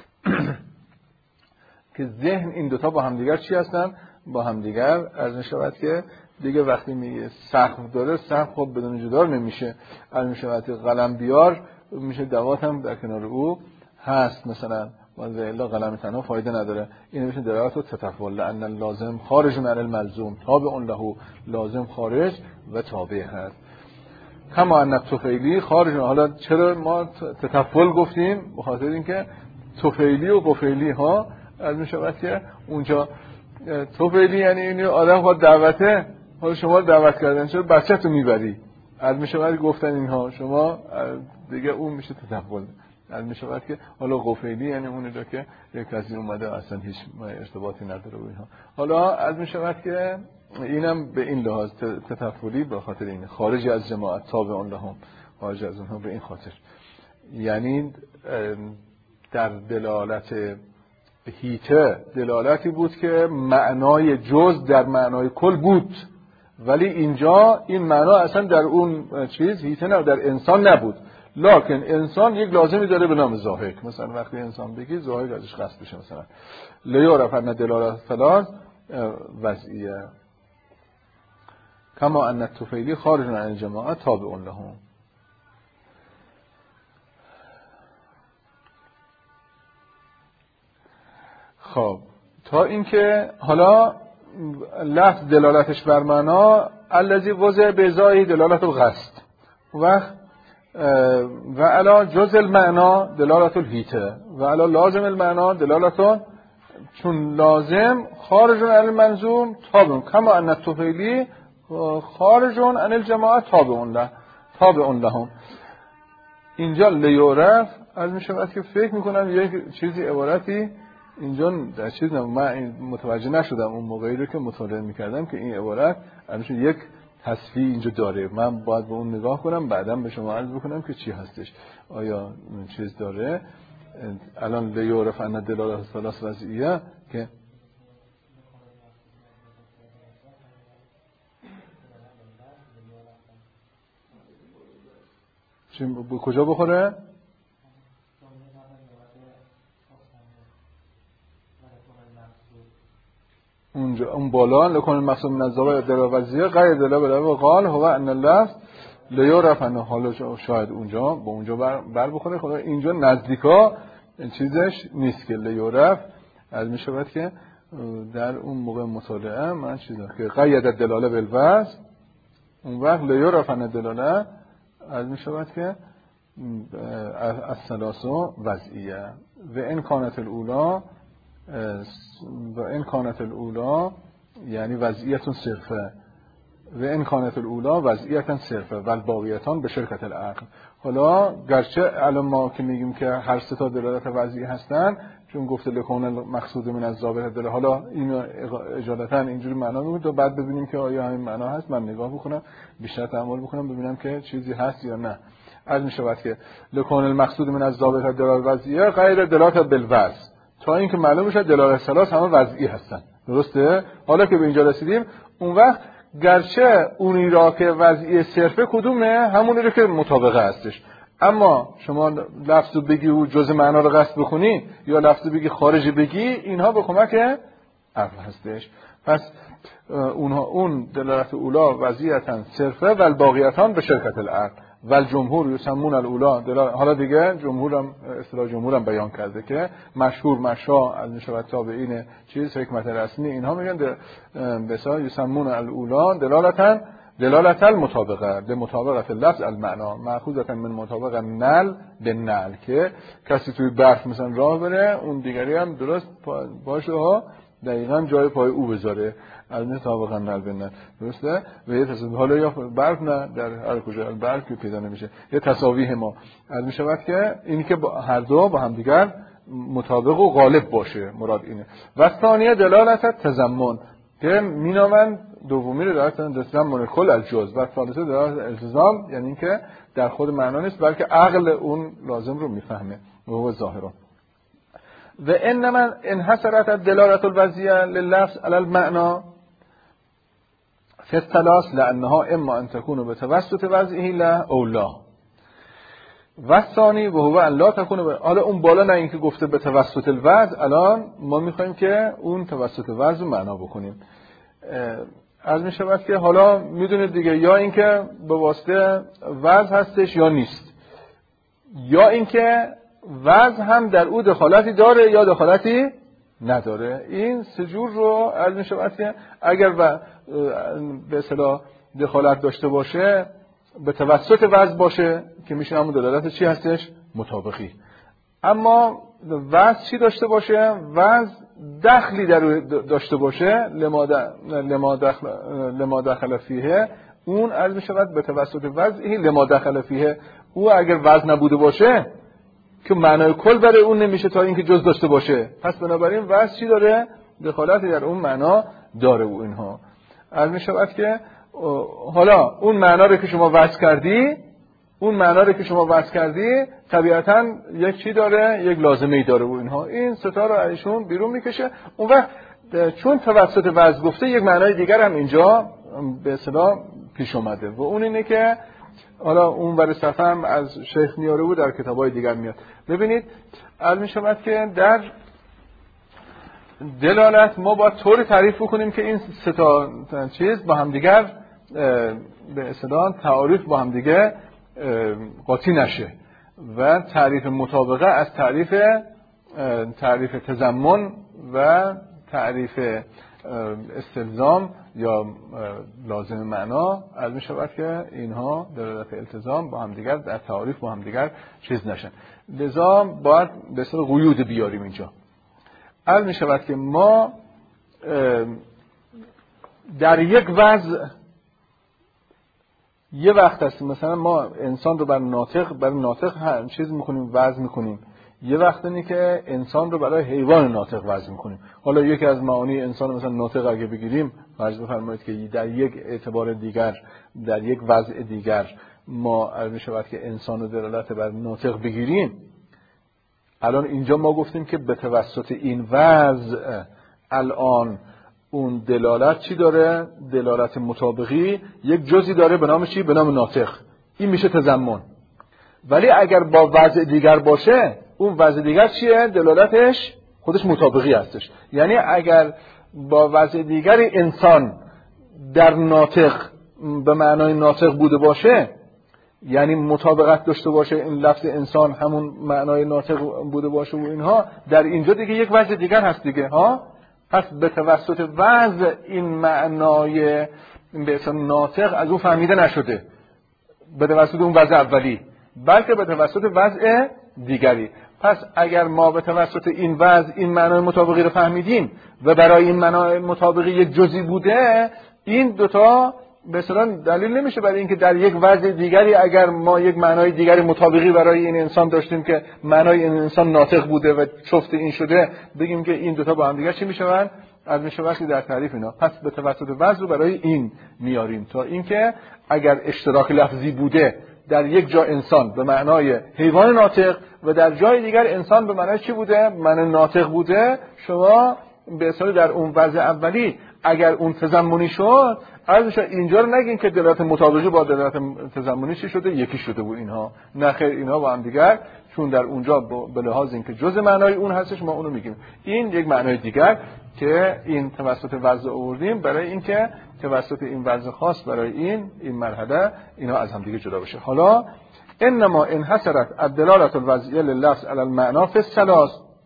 که ذهن این دوتا با همدیگر چی هستن؟ با همدیگر از نشود که دیگه وقتی میگه سقف داره، سقف خب بدون جدار نمیشه، از نشود قلم بیار میشه دوات هم در کنار او هست مثلا، ولی الا قلم تنها فایده نداره. این میشه دلالت تطفل، لأن اللازم خارج من الملزوم تابع له، لازم خارج و تابع هست. کما ان طفیلی خارج. حالا چرا ما تطفل گفتیم؟ به خاطر اینکه طفیلی و قفیلی ها از میشود که اونجا طفیلی یعنی این آدم خود دعوته، حالا شما دعوت کردن چرا بچه تو میبری، از میشود گفتن اینها شما دیگه اون میشه تطفل. از میشود که حالا قفیلی یعنی اونجا که یک کسی اومده اصلا هیچ ارتباطی نداره و اینها. حالا از میشود که اینم به این لحاظ تطفلی به خاطر این خارج از جماعت تابع اون لهم، خارج از اونها به این خاطر، یعنی در دلالت هیته دلالتی بود که معنای جز در معنای کل بود، ولی اینجا این معنا اصلا در اون چیز هیته نه، در انسان نبود. لکن انسان یک لازمی داره به نام ضاحک. مثلا وقتی انسان بگی ضاحک ازش قصد بشه، مثلا لیعرف ان دلالت فلان وضعیه کما ان الطفیلی خارج عن الجماعه تابع لهم. خب تا اینکه حالا لفظ دلالتش بر معنا الذی وضع بزای دلالت القصد وقت و علا جز المعنا دلالت الهیته و علا لازم المعنا دلالت، چون لازم خارج عن المنظوم تابع کما ان الطفیلی خارج عن الجماعه تابع له تابع لهم. اینجا لیعرف از میشه که فکر میکنم یک چیزی عبارتی اینجا در چیز من متوجه نشدم اون موقعی رو که مطالعه میکردم که این عبارت همیشه یک تصفیه اینجا داره. من باید به اون نگاه کنم بعداً به شما عرض بکنم که چی هستش، آیا چیز داره. الان لیعرف ان دلالت ثلاث وضعیه که چی ب... کجا بخوره؟ اونجا اون بالا لکن المقصود من الزوایا دلاوزیه غیر دلاوزیه و قال هو ان اللفظ لیعرف ان، حالا شاید اونجا با اونجا بر, بر بخوره. خدا اینجا نزدیکا چیزش نیست که لیعرف از می شود که در اون موقع مطالعه من چیزا که قید دلاله بالوصف اون وقت لیعرف ان دلاله از می شود که از ثلاثه وضعیه و ان کانت الاولا و ان کانت الاولا یعنی وضعیتون صرفه و ان کانت الاولا وضعیتن صرفه و الباقیتان به شرکت العقل. حالا گرچه الان ما که میگیم که هر سه تا دلالت وضعی هستن چون گفته لکون مقصود من از ضابط دل، حالا اینو اجالتا اینجوری معنا میگه تا بعد ببینیم که آیا همین معنا هست. من نگاه بکنم بیشتر تأمل بکنم ببینم که چیزی هست یا نه. از میشود که لکون المقصود من از ضابط دلالت وضعیه غیر دلالت بالوصف تا اینکه معلوم بشه دلالت ثلاث همه وضعی هستن. درسته؟ حالا که به اینجا رسیدیم اون وقت گرچه اونی را که وضعی صرفه کدومه همونی رو که مطابقه هستش، اما شما لفظو بگی و جز معنا رو قصد بخونی یا لفظو بگی خارجی بگی اینها به کمک عقل هستش. پس اونها اون دلالت اولا وضعیتن صرفه و الباقیتان به شرکت العقل و الجمهور یسمون الاولا دلالت. حالا دیگه جمهورم اصطلاح جمهورم بیان کرده که مشهور مشا از میشود تابعین چیز حکمت رسمی اینها میگن به اصطلاح یسمون الاولا دلالتن دلالت المطابقه به مطابقت لفظ المعنا مأخوذه من مطابقه نل به نل، که کسی توی برف مثلا راه بره اون دیگری هم درست باشه ها دقیقاً جای پای او بذاره از مطابقه نل به نل. درسته؟ و یه تصاوی حالا یا برف نه در هر کجا برف که پیدا نمیشه یه تصاوی ما از میشود که اینی که با هر دو با هم دیگر مطابق و غالب باشه مراد اینه. و ثانیه دلالت تضمن که مینامن دومی رو دلالت تضمن کل الجز و ثالثه دلالت التزام یعنی اینکه در خود معنا نیست بلکه عقل اون لازم رو میفهمه و هو ظاهرا. و انما انحصرت الدلالة الوضعية لللفظ على المعنى في الثلاث لأنها اما ان تكون بتوسط وضعه لا او لا و الثاني وهو ان لا تكون ب... حالا اون بالا نه اینکه گفته به توسط الوضع، الان ما میخوایم که اون توسط وضع معنا بکنیم. از میشود که حالا میدونید دیگه یا اینکه به واسطه وضع هستش یا نیست، یا اینکه وضع هم در او دخالتی داره یا دخالتی نداره. این سجور رو عرض می شود که اگر به اصطلاح دخالت داشته باشه به توسط وضع باشه که میشه همون دلالت چی هستش؟ مطابقی. اما وضع چی داشته باشه؟ وضع دخلی در داشته باشه لما دخل لما دخل فیه، اون عرض می شود به توسط وضعی لما دخل فیه. او اگر وضع نبوده باشه که معنای کل برای اون نمیشه تا اینکه جز داشته باشه، پس بنابراین وضع چی داره؟ دخالتی در اون معنا داره. و اینها عرض می شود که حالا اون معنا رو که شما وضع کردی اون معنا رو که شما وضع کردی طبیعتاً یک چی داره؟ یک لازمه‌ای داره. و اینها این ستا رو ایشون بیرون میکشه. اون وقت چون توسط وضع گفته یک معنای دیگر هم اینجا به اصطلاح پیش اومده و اون اینه که حالا اون ور صفحه هم از شیخ میاره و در کتابای دیگر میاد. ببینید علم می شود که در دلالت ما باید طوری تعریف بکنیم که این سه تا چیز با هم دیگر به اصطلاح تعریف با هم دیگه قاطی نشه و تعریف مطابقه از تعریف تعریف تضمن و تعریف استلزام یا لازم معنا از می شود که اینها دلالت التزام با هم دیگر در تعریف با هم دیگر چیز نشن. لذا باید به اصطلاح قیود بیاریم اینجا. از می شود که ما در یک وضع یه وقت هست مثلا ما انسان رو بر ناطق بر ناطق هم چیز میکنیم وضع میکنیم، یه وقت اینه که انسان رو برای حیوان ناطق وضع میکنیم. حالا یکی از معانی انسان مثلا ناطق اگه بگیریم فرض بفرمایید که در یک اعتبار دیگر در یک وضع دیگر ما می شود که انسان رو دلالت بر ناطق بگیریم، الان اینجا ما گفتیم که به توسط این وضع الان اون دلالت چی داره؟ دلالت مطابقی یک جزئی داره به نام چی؟ به نام ناطق. این میشه تضمن. ولی اگر با وضع دیگر باشه اون وضع دیگر چیه؟ دلالتش خودش مطابقی هستش. یعنی اگر با وضع دیگر انسان در ناطق به معنای ناطق بوده باشه، یعنی مطابقت داشته باشه این لفظ انسان همون معنای ناطق بوده باشه و اینها، در اینجا دیگه یک وضع دیگر هست دیگه ها. پس به توسط وضع این معنای به اسم ناطق از اون فهمیده نشده به توسط اون وضع اولی، بلکه به توسط وضع دیگری. پس اگر ما به توسط این وضع این معنای مطابقی رو فهمیدیم و برای این معنای مطابقی یک جزئی بوده، این دوتا به اصطلاح دلیل نمیشه برای اینکه در یک وضع دیگری اگر ما یک معنای دیگری مطابقی برای این انسان داشتیم که معنای این انسان ناطق بوده و چفت این شده، بگیم که این دوتا با هم دیگر چی میشون؟ از میشه وقتی در تعریف اینا. پس به توسط وضع رو برای این میاریم تا اینکه اگر اشتراک لفظی بوده در یک جا انسان به معنای حیوان ناطق و در جای دیگر انسان به معنای چی بوده؟ معنای ناطق بوده، شما به اصطلاح در اون وضع اولی اگر اون تضمنی شد، عرض اینجا رو نگین که دلالت مطابقی با دلالت تضمنی چی شده؟ یکی شده بود اینها. نه خیر، اینها با هم دیگر، چون در اونجا به لحاظ اینکه جزء معنای اون هستش ما اونو میگیم. این یک معنای دیگر که این توسط وضع آوردیم برای اینکه توسط این وضع خاص برای این این مرحله اینا از هم دیگه جدا بشه. حالا انما انحصرت الدلاله الوضعیه لللفظ علی المعنى فی الثلاث.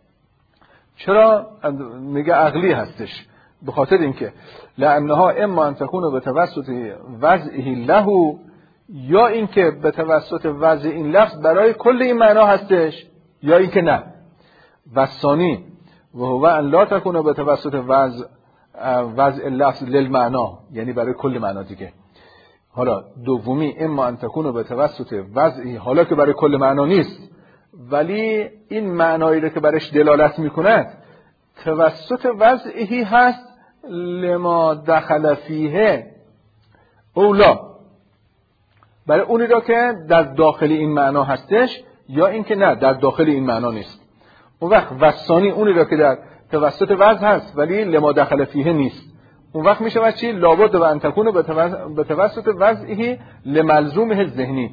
چرا میگه عقلی هستش؟ به خاطر اینکه لانها اما ان تكون به توسط وضعه له، یا اینکه به توسط وضع این لفظ برای کل این معنا هستش، یا اینکه نه. و ثانی و هو ان لا تكون به توسط وضع وضع لفظ للمعنا، یعنی برای کل معنا دیگه. حالا دومی اما ان تكون به توسط وضعه، حالا که برای کل معنا نیست ولی این معنایی رو که برش دلالت میکند توسط وضعی هست لما دخل فیه اولا، برای اونی را که در داخل این معنا هستش، یا اینکه نه در داخل این معنا نیست. اون وقت وثانی اونی را که در توسط وضع هست ولی لما دخل فیه نیست، اون وقت میشه و چی؟ لابد و ان تکون به توسط وضعی لملزومه ذهنی،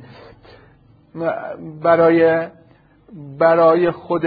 برای برای خود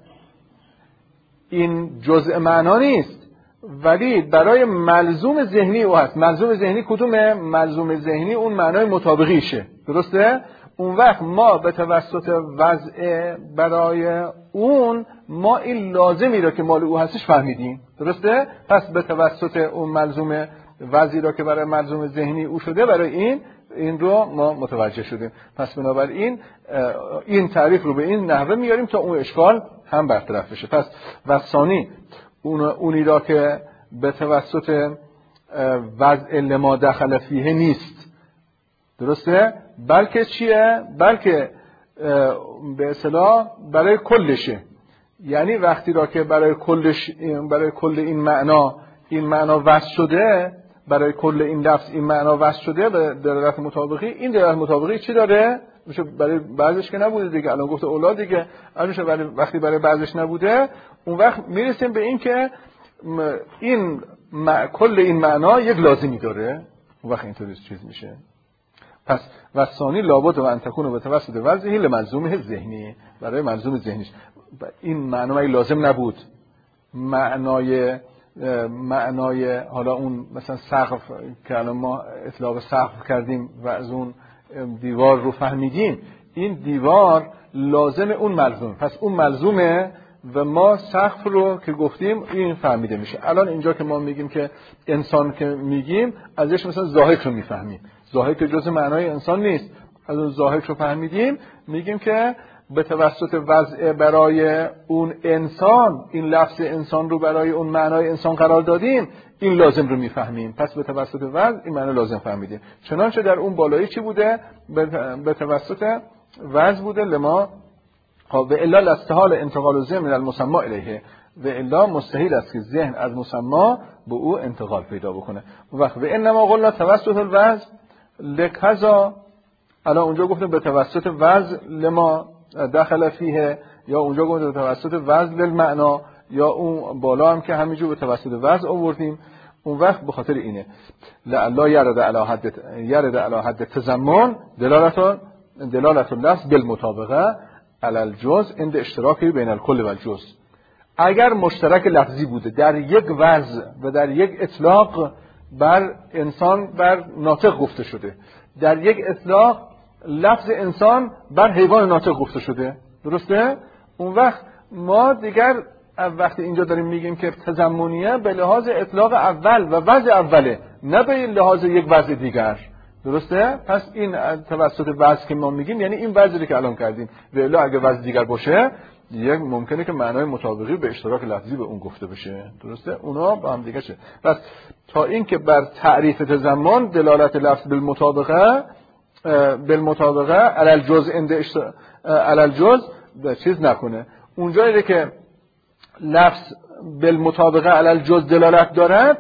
این جزء معنا نیست ولی برای ملزوم ذهنی او هست. ملزوم ذهنی کدومه؟ ملزوم ذهنی اون معنای مطابقیشه، درسته؟ اون وقت ما به توسط وضع برای اون ما این لازمی را که مال او هستش فهمیدیم، درسته؟ پس به توسط اون ملزوم وضعی را که برای ملزوم ذهنی او شده، برای این این رو ما متوجه شدیم. پس بنابراین این تعریف رو به این نحوه میاریم تا اون اشکال هم برطرف بشه. پس و ثانی اون اونی را که به توسط وضع لما دخل فیه نیست، درسته؟ بلکه چیه؟ بلکه به اصطلاح برای کلشه. یعنی وقتی را که برای کلش برای کل این معنا این معنا وصل شده، برای کل این لفظ این معنا وصل شده به دلالت مطابقی، این دلالت مطابقی چی داره؟ میشه برای بعضش که نبوده دیگه، الان گفته اولاد دیگه، میشه برای وقتی برای بعضش نبوده، اون وقت میرسیم به این که این کل این معنا یک لازمی داره. اون وقت اینطوری چیز میشه. پس و ثانی لابد و ان تکون به توسط وضعه لملزومه ذهنی، برای ملزوم ذهنیش. این معنای لازم نبود، معنای معنای حالا اون مثلا سقف که الان ما اطلاق سقف کردیم و از اون دیوار رو فهمیدیم، این دیوار لازم اون ملزوم، پس اون ملزومه و ما سقف رو که گفتیم این فهمیده میشه. الان اینجا که ما میگیم که انسان که میگیم ازش مثلا ضاحک رو میفهمیم، ضاحک جزء معنای انسان نیست، از اون ضاحک رو فهمیدیم میگیم که به توسط وضع برای اون انسان، این لفظ انسان رو برای اون معنای انسان قرار دادیم، این لازم رو میفهمیم، پس به توسط وضع این معنی لازم فهمیدیم. چنانچه در اون بالایی چی بوده؟ به توسط وضع بوده لما و الا لاستحال انتقال الذهن من المسمى الیه، و الا مستحیل است که ذهن از مسما به او انتقال پیدا بکنه. وقت و انما قلنا توسط الوضع لکذا، الان اونجا گفتیم به توسط وضع لما داخل فیه، یا اونجا گفتیم به توسط وضع للمعنا، یا اون بالا هم که همینجور به توسط وضع آوردیم. اون وقت به خاطر اینه لعلا یرد علی حد یرد علی حد تضمن دلالت دلالت اللفظ بالمطابقه علی الجزء عند اشتراکی بین الکل و الجزء. اگر مشترک لفظی بوده در یک وضع و در یک اطلاق بر انسان بر ناطق گفته شده، در یک اطلاق لفظ انسان بر حیوان ناطق گفته شده، درسته؟ اون وقت ما دیگر وقتی اینجا داریم میگیم که تضمنیه به لحاظ اطلاق اول و وضع اوله، نه به لحاظ یک وضع دیگر، درسته؟ پس این توسط وضع که ما میگیم یعنی این وضعی که الان کردیم، و الا اگه وضع دیگر باشه یک ممکنه که معنای مطابقی به اشتراک لفظی به اون گفته بشه، درسته؟ اونا با هم دیگه شه. پس تا این که بر تعریف تضمن دلالت لفظ بالمطابقه بالمطابقه علی الجزء عند علی الجزء چیز نکنه، اونجایی که لفظ بالمطابقه علی الجزء دلالت دارد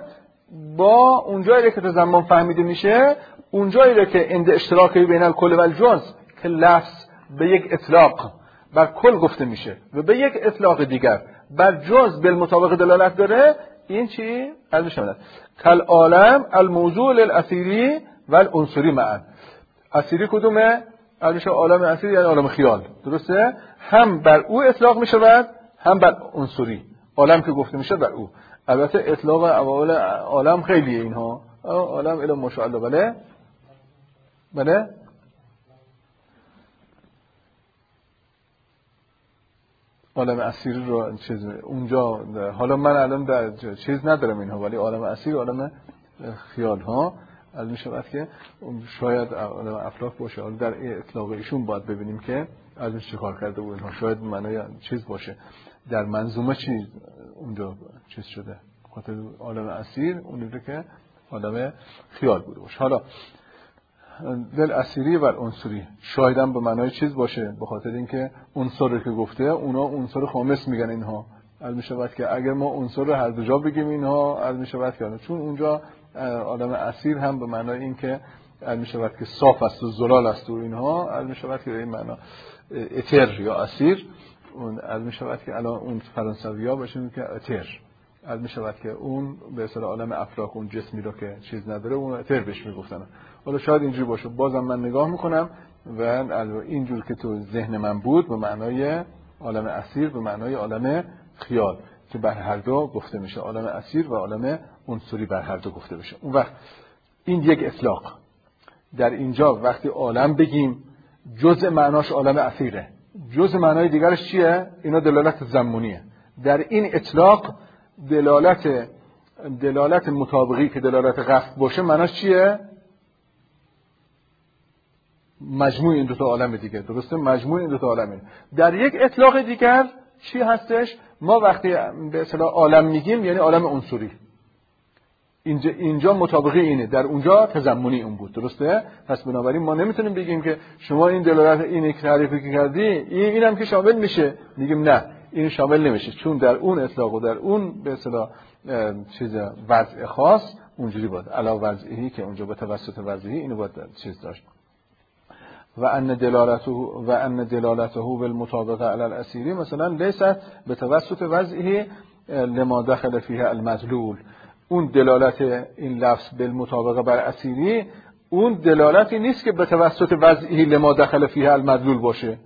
با اونجایی که تضمن فهمیده میشه، اونجایی که عند اشتراکی بین الکل و الجزء که لفظ به یک اطلاق بر کل گفته میشه و به یک اطلاق دیگر بر جزء بالمطابقه دلالت داره، این چی؟ علم شمالت کل عالم الموضوع للاسیری و العنصری معا. اسیری کدومه؟ علم عالم اسیری یعنی عالم خیال، درسته؟ هم بر او اطلاق میشه و هم بر عنصری، عالم که گفته میشه بر او. البته اطلاق اول عالم خیلیه اینها، عالم الی ماشاءالله. بله بله عالم اسیر رو چیز اونجا، حالا من الان در چیز ندارم اینها، ولی عالم اسیر عالم خیال ها علم شود که شاید عالم افلاک باشه. حالا در اطلاق ایشون باید ببینیم که علم چه کار کرده و اینها، شاید معنای چیز باشه در منظومه چی اونجا چیز شده، خاطر عالم اسیر اونی رو که عالم خیال بوده باشه. حالا دل اسیری و عنصری شاید هم به معنای چیز باشه، به خاطر اینکه عنصر رو که گفته اونا عنصر خامس میگن اینها، علم شود که اگر ما عنصر رو هر دو جا بگیم اینها علم شود که چون اونجا عالم اسیر هم به معنای اینکه علم شود که صاف است و زلال است و اینها، علم شود که این معنا اتر یا اسیر، اون علم شود که الان اون فرانسوی‌ها بهشون که اتر، علم شود که اون به اصطلاح عالم افلاک اون جسمی رو که چیز نداره اون اتر بهش میگفتن. حالا شاید اینجوری باشه، بازم من نگاه میکنم و اینجور که تو ذهن من بود به معنای عالم اسیر به معنای عالم خیال که بر هر دو گفته میشه، عالم اسیر و عالم عنصری بر هر دو گفته بشه. اون وقت این یک اطلاق در اینجا وقتی عالم بگیم جزء معناش عالم اسیره، جزء معنای دیگرش چیه؟ اینا دلالت تضمنیه. در این اطلاق دلالت دلالت مطابقی که دلالت قصد باشه معناش چیه؟ مجموع این دو تا عالم دیگه، درسته؟ مجموع این دو تا عالمه. در یک اطلاق دیگر چی هستش؟ ما وقتی به اصطلاح عالم میگیم یعنی عالم عنصری، اینجا اینجا مطابقی اینه، در اونجا تضمنی اون بود، درسته؟ پس بنابراین ما نمیتونیم بگیم که شما این دلالت اینی که تعریفی که کردی این اینم که شامل میشه، میگیم نه این شامل نمیشه، چون در اون اطلاق و در اون به اصطلاح چیز وضع خاص اونجوری بود، علاوه وضعی که اونجا به توسط وضعی اینو باید چیز داشت. و ان دلالته و ان دلالته بالمطابقه علی الاسیری مثلا لیست به توسط وضعه لما دخل فیه المدلول، اون دلالت این لفظ بالمطابقه بر اسیری اون دلالتی نیست که به توسط وضعی لما دخل فیه المدلول باشه.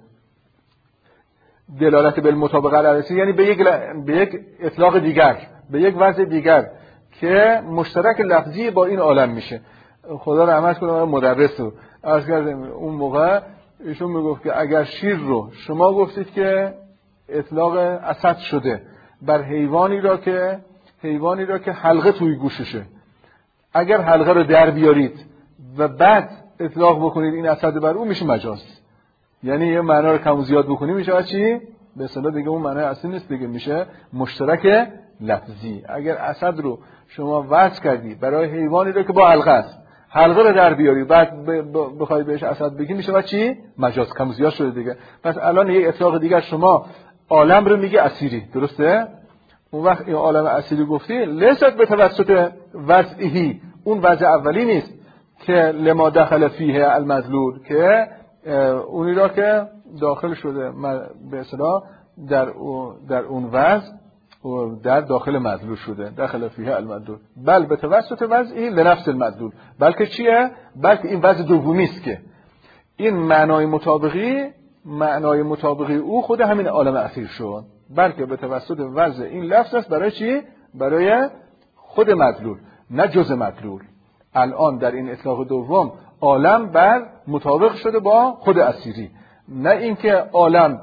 دلالت بالمطابقه بر اسیری یعنی به یک ل... به یک اطلاق دیگر، به یک وضع دیگر که مشترک لفظی با این عالم میشه. خدا رحمت کنه مدرس رو عرض کردم اون موقع ایشون میگفت که اگر شیر رو شما گفتید که اطلاق اسد شده بر حیوانی را که حیوانی را که حلقه توی گوششه، اگر حلقه رو در بیارید و بعد اطلاق بکنید این اسد بر اون میشه مجاز. یعنی یه معنا رو کم و زیاد بکنی میشه چی؟ به اصطلاح دیگه اون معنای اصلی نیست دیگه، میشه مشترک لفظی. اگر اسد رو شما وضع کردی برای حیوانی رو که با حلقه است، حلقه رو در بیاری بعد بخوای بهش اسد بگی میشه و چی؟ مجاز، کم و زیاد شده دیگه. پس الان یه اطلاق دیگه شما عالم رو میگی اسیری، درسته؟ اون وقت این عالم اسیری گفتی ليست به توسط وضعی، اون وضع اولی نیست که لما دخل فیه المدلول، که اونی را که داخل شده به اصطلاح در در اون وضع و در داخل مدلول شده، داخل فیه المدلول، بل به توسط وضعی لنفس المدلول، بلکه چیه؟ بلکه این وضع دومی است که این معنای مطابقی معنای مطابقی او خود همین عالم اسیر شد، بلکه به توسط وضع این لفظ است برای چی؟ برای خود مدلول، نه جز مدلول. الان در این اطلاق دوم عالم بر مطابق شده با خود اسیری، نه اینکه عالم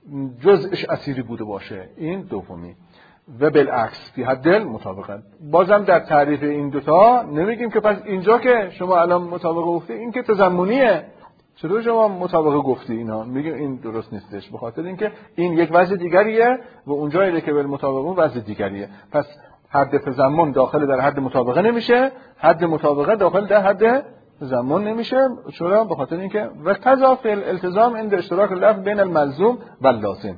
جزش اسیری بوده باشه، این دومی. و بالعکس فی حد مطابقت. بازم در تعریف این دوتا نمیگیم که پس اینجا که شما الان مطابقه گفتی این که تضمنیه، چطور شما مطابقه گفتی اینا؟ میگیم این درست نیستش، به خاطر اینکه این یک وضع دیگریه و اونجایی که بالمطابقه اون وضع دیگریه. پس حد تضمن داخل در حد مطابقه نمیشه، حد مطابقه داخل در حد تضمن نمیشه. چرا؟ به خاطر اینکه و قضا فی الالتزام عند اشتراک اللفظ بین الملزوم و اللازم.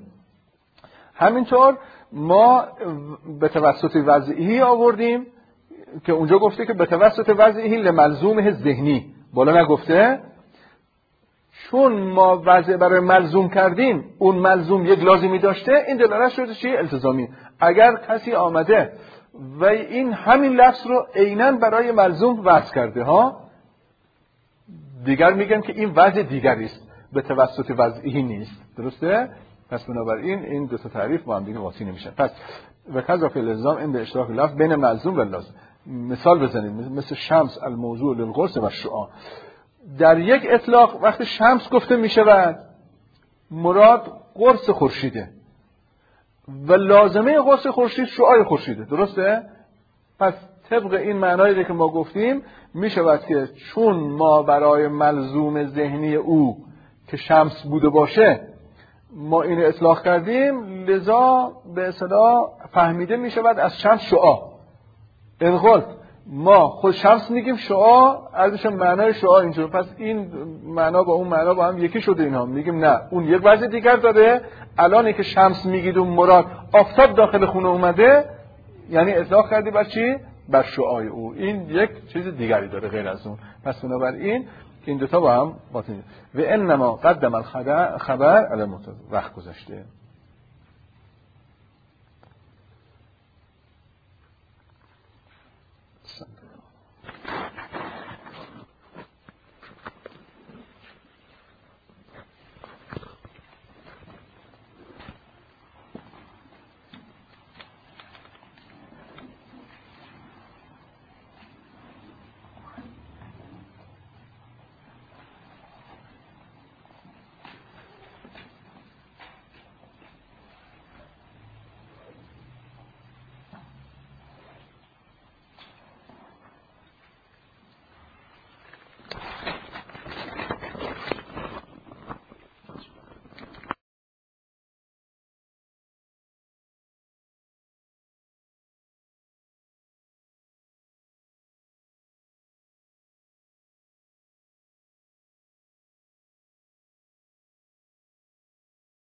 همینطور ما به توسط وضعی آوردیم که اونجا گفته که به توسط وضعی لملزومه ذهنی، بالا نگفته. چون ما وضع برای ملزوم کردیم اون ملزوم یک لازمی داشته، این دلالت شده چی؟ التزامی. اگر کسی آمده و این همین لفظ رو عیناً برای ملزوم وضع کرده ها، دیگر میگن که این وضع دیگری است، به توسط وضعی نیست، درسته؟ پس بنابراین این دو تا تعریف با هم دیگه قاطی نمیشن. پس و کذا فی الالتزام عند اشتراک اللفظ بین ملزوم و لازم. مثال بزنید مثل شمس الموضوع للقرص و الشعاع. در یک اطلاق وقتی شمس گفته میشود مراد قرص خورشیده و لازمه قرص خورشید شعاع خورشیده، درسته؟ پس طبق این معنایی که ما گفتیم میشود که چون ما برای ملزوم ذهنی او که شمس بوده باشه ما این اطلاق کردیم، لذا به اصطلاح فهمیده میشود از شمس شعاع. انقلت ما خود شمس میگیم شعاع، ازش معنای شعاع اینجور، پس این معنا با اون معنا با هم یکی شده. اینها میگیم نه، اون یک وضع دیگر داره. الانی که شمس میگید اون مراد آفتاب داخل خونه اومده، یعنی اطلاق کردی بر چی؟ بر شعاع او. این یک چیز دیگری داره غیر از اون. پس بنابراین این دوتا با هم باطنی. و انما قدم الخبر علی المبتدا. وقت گذشته.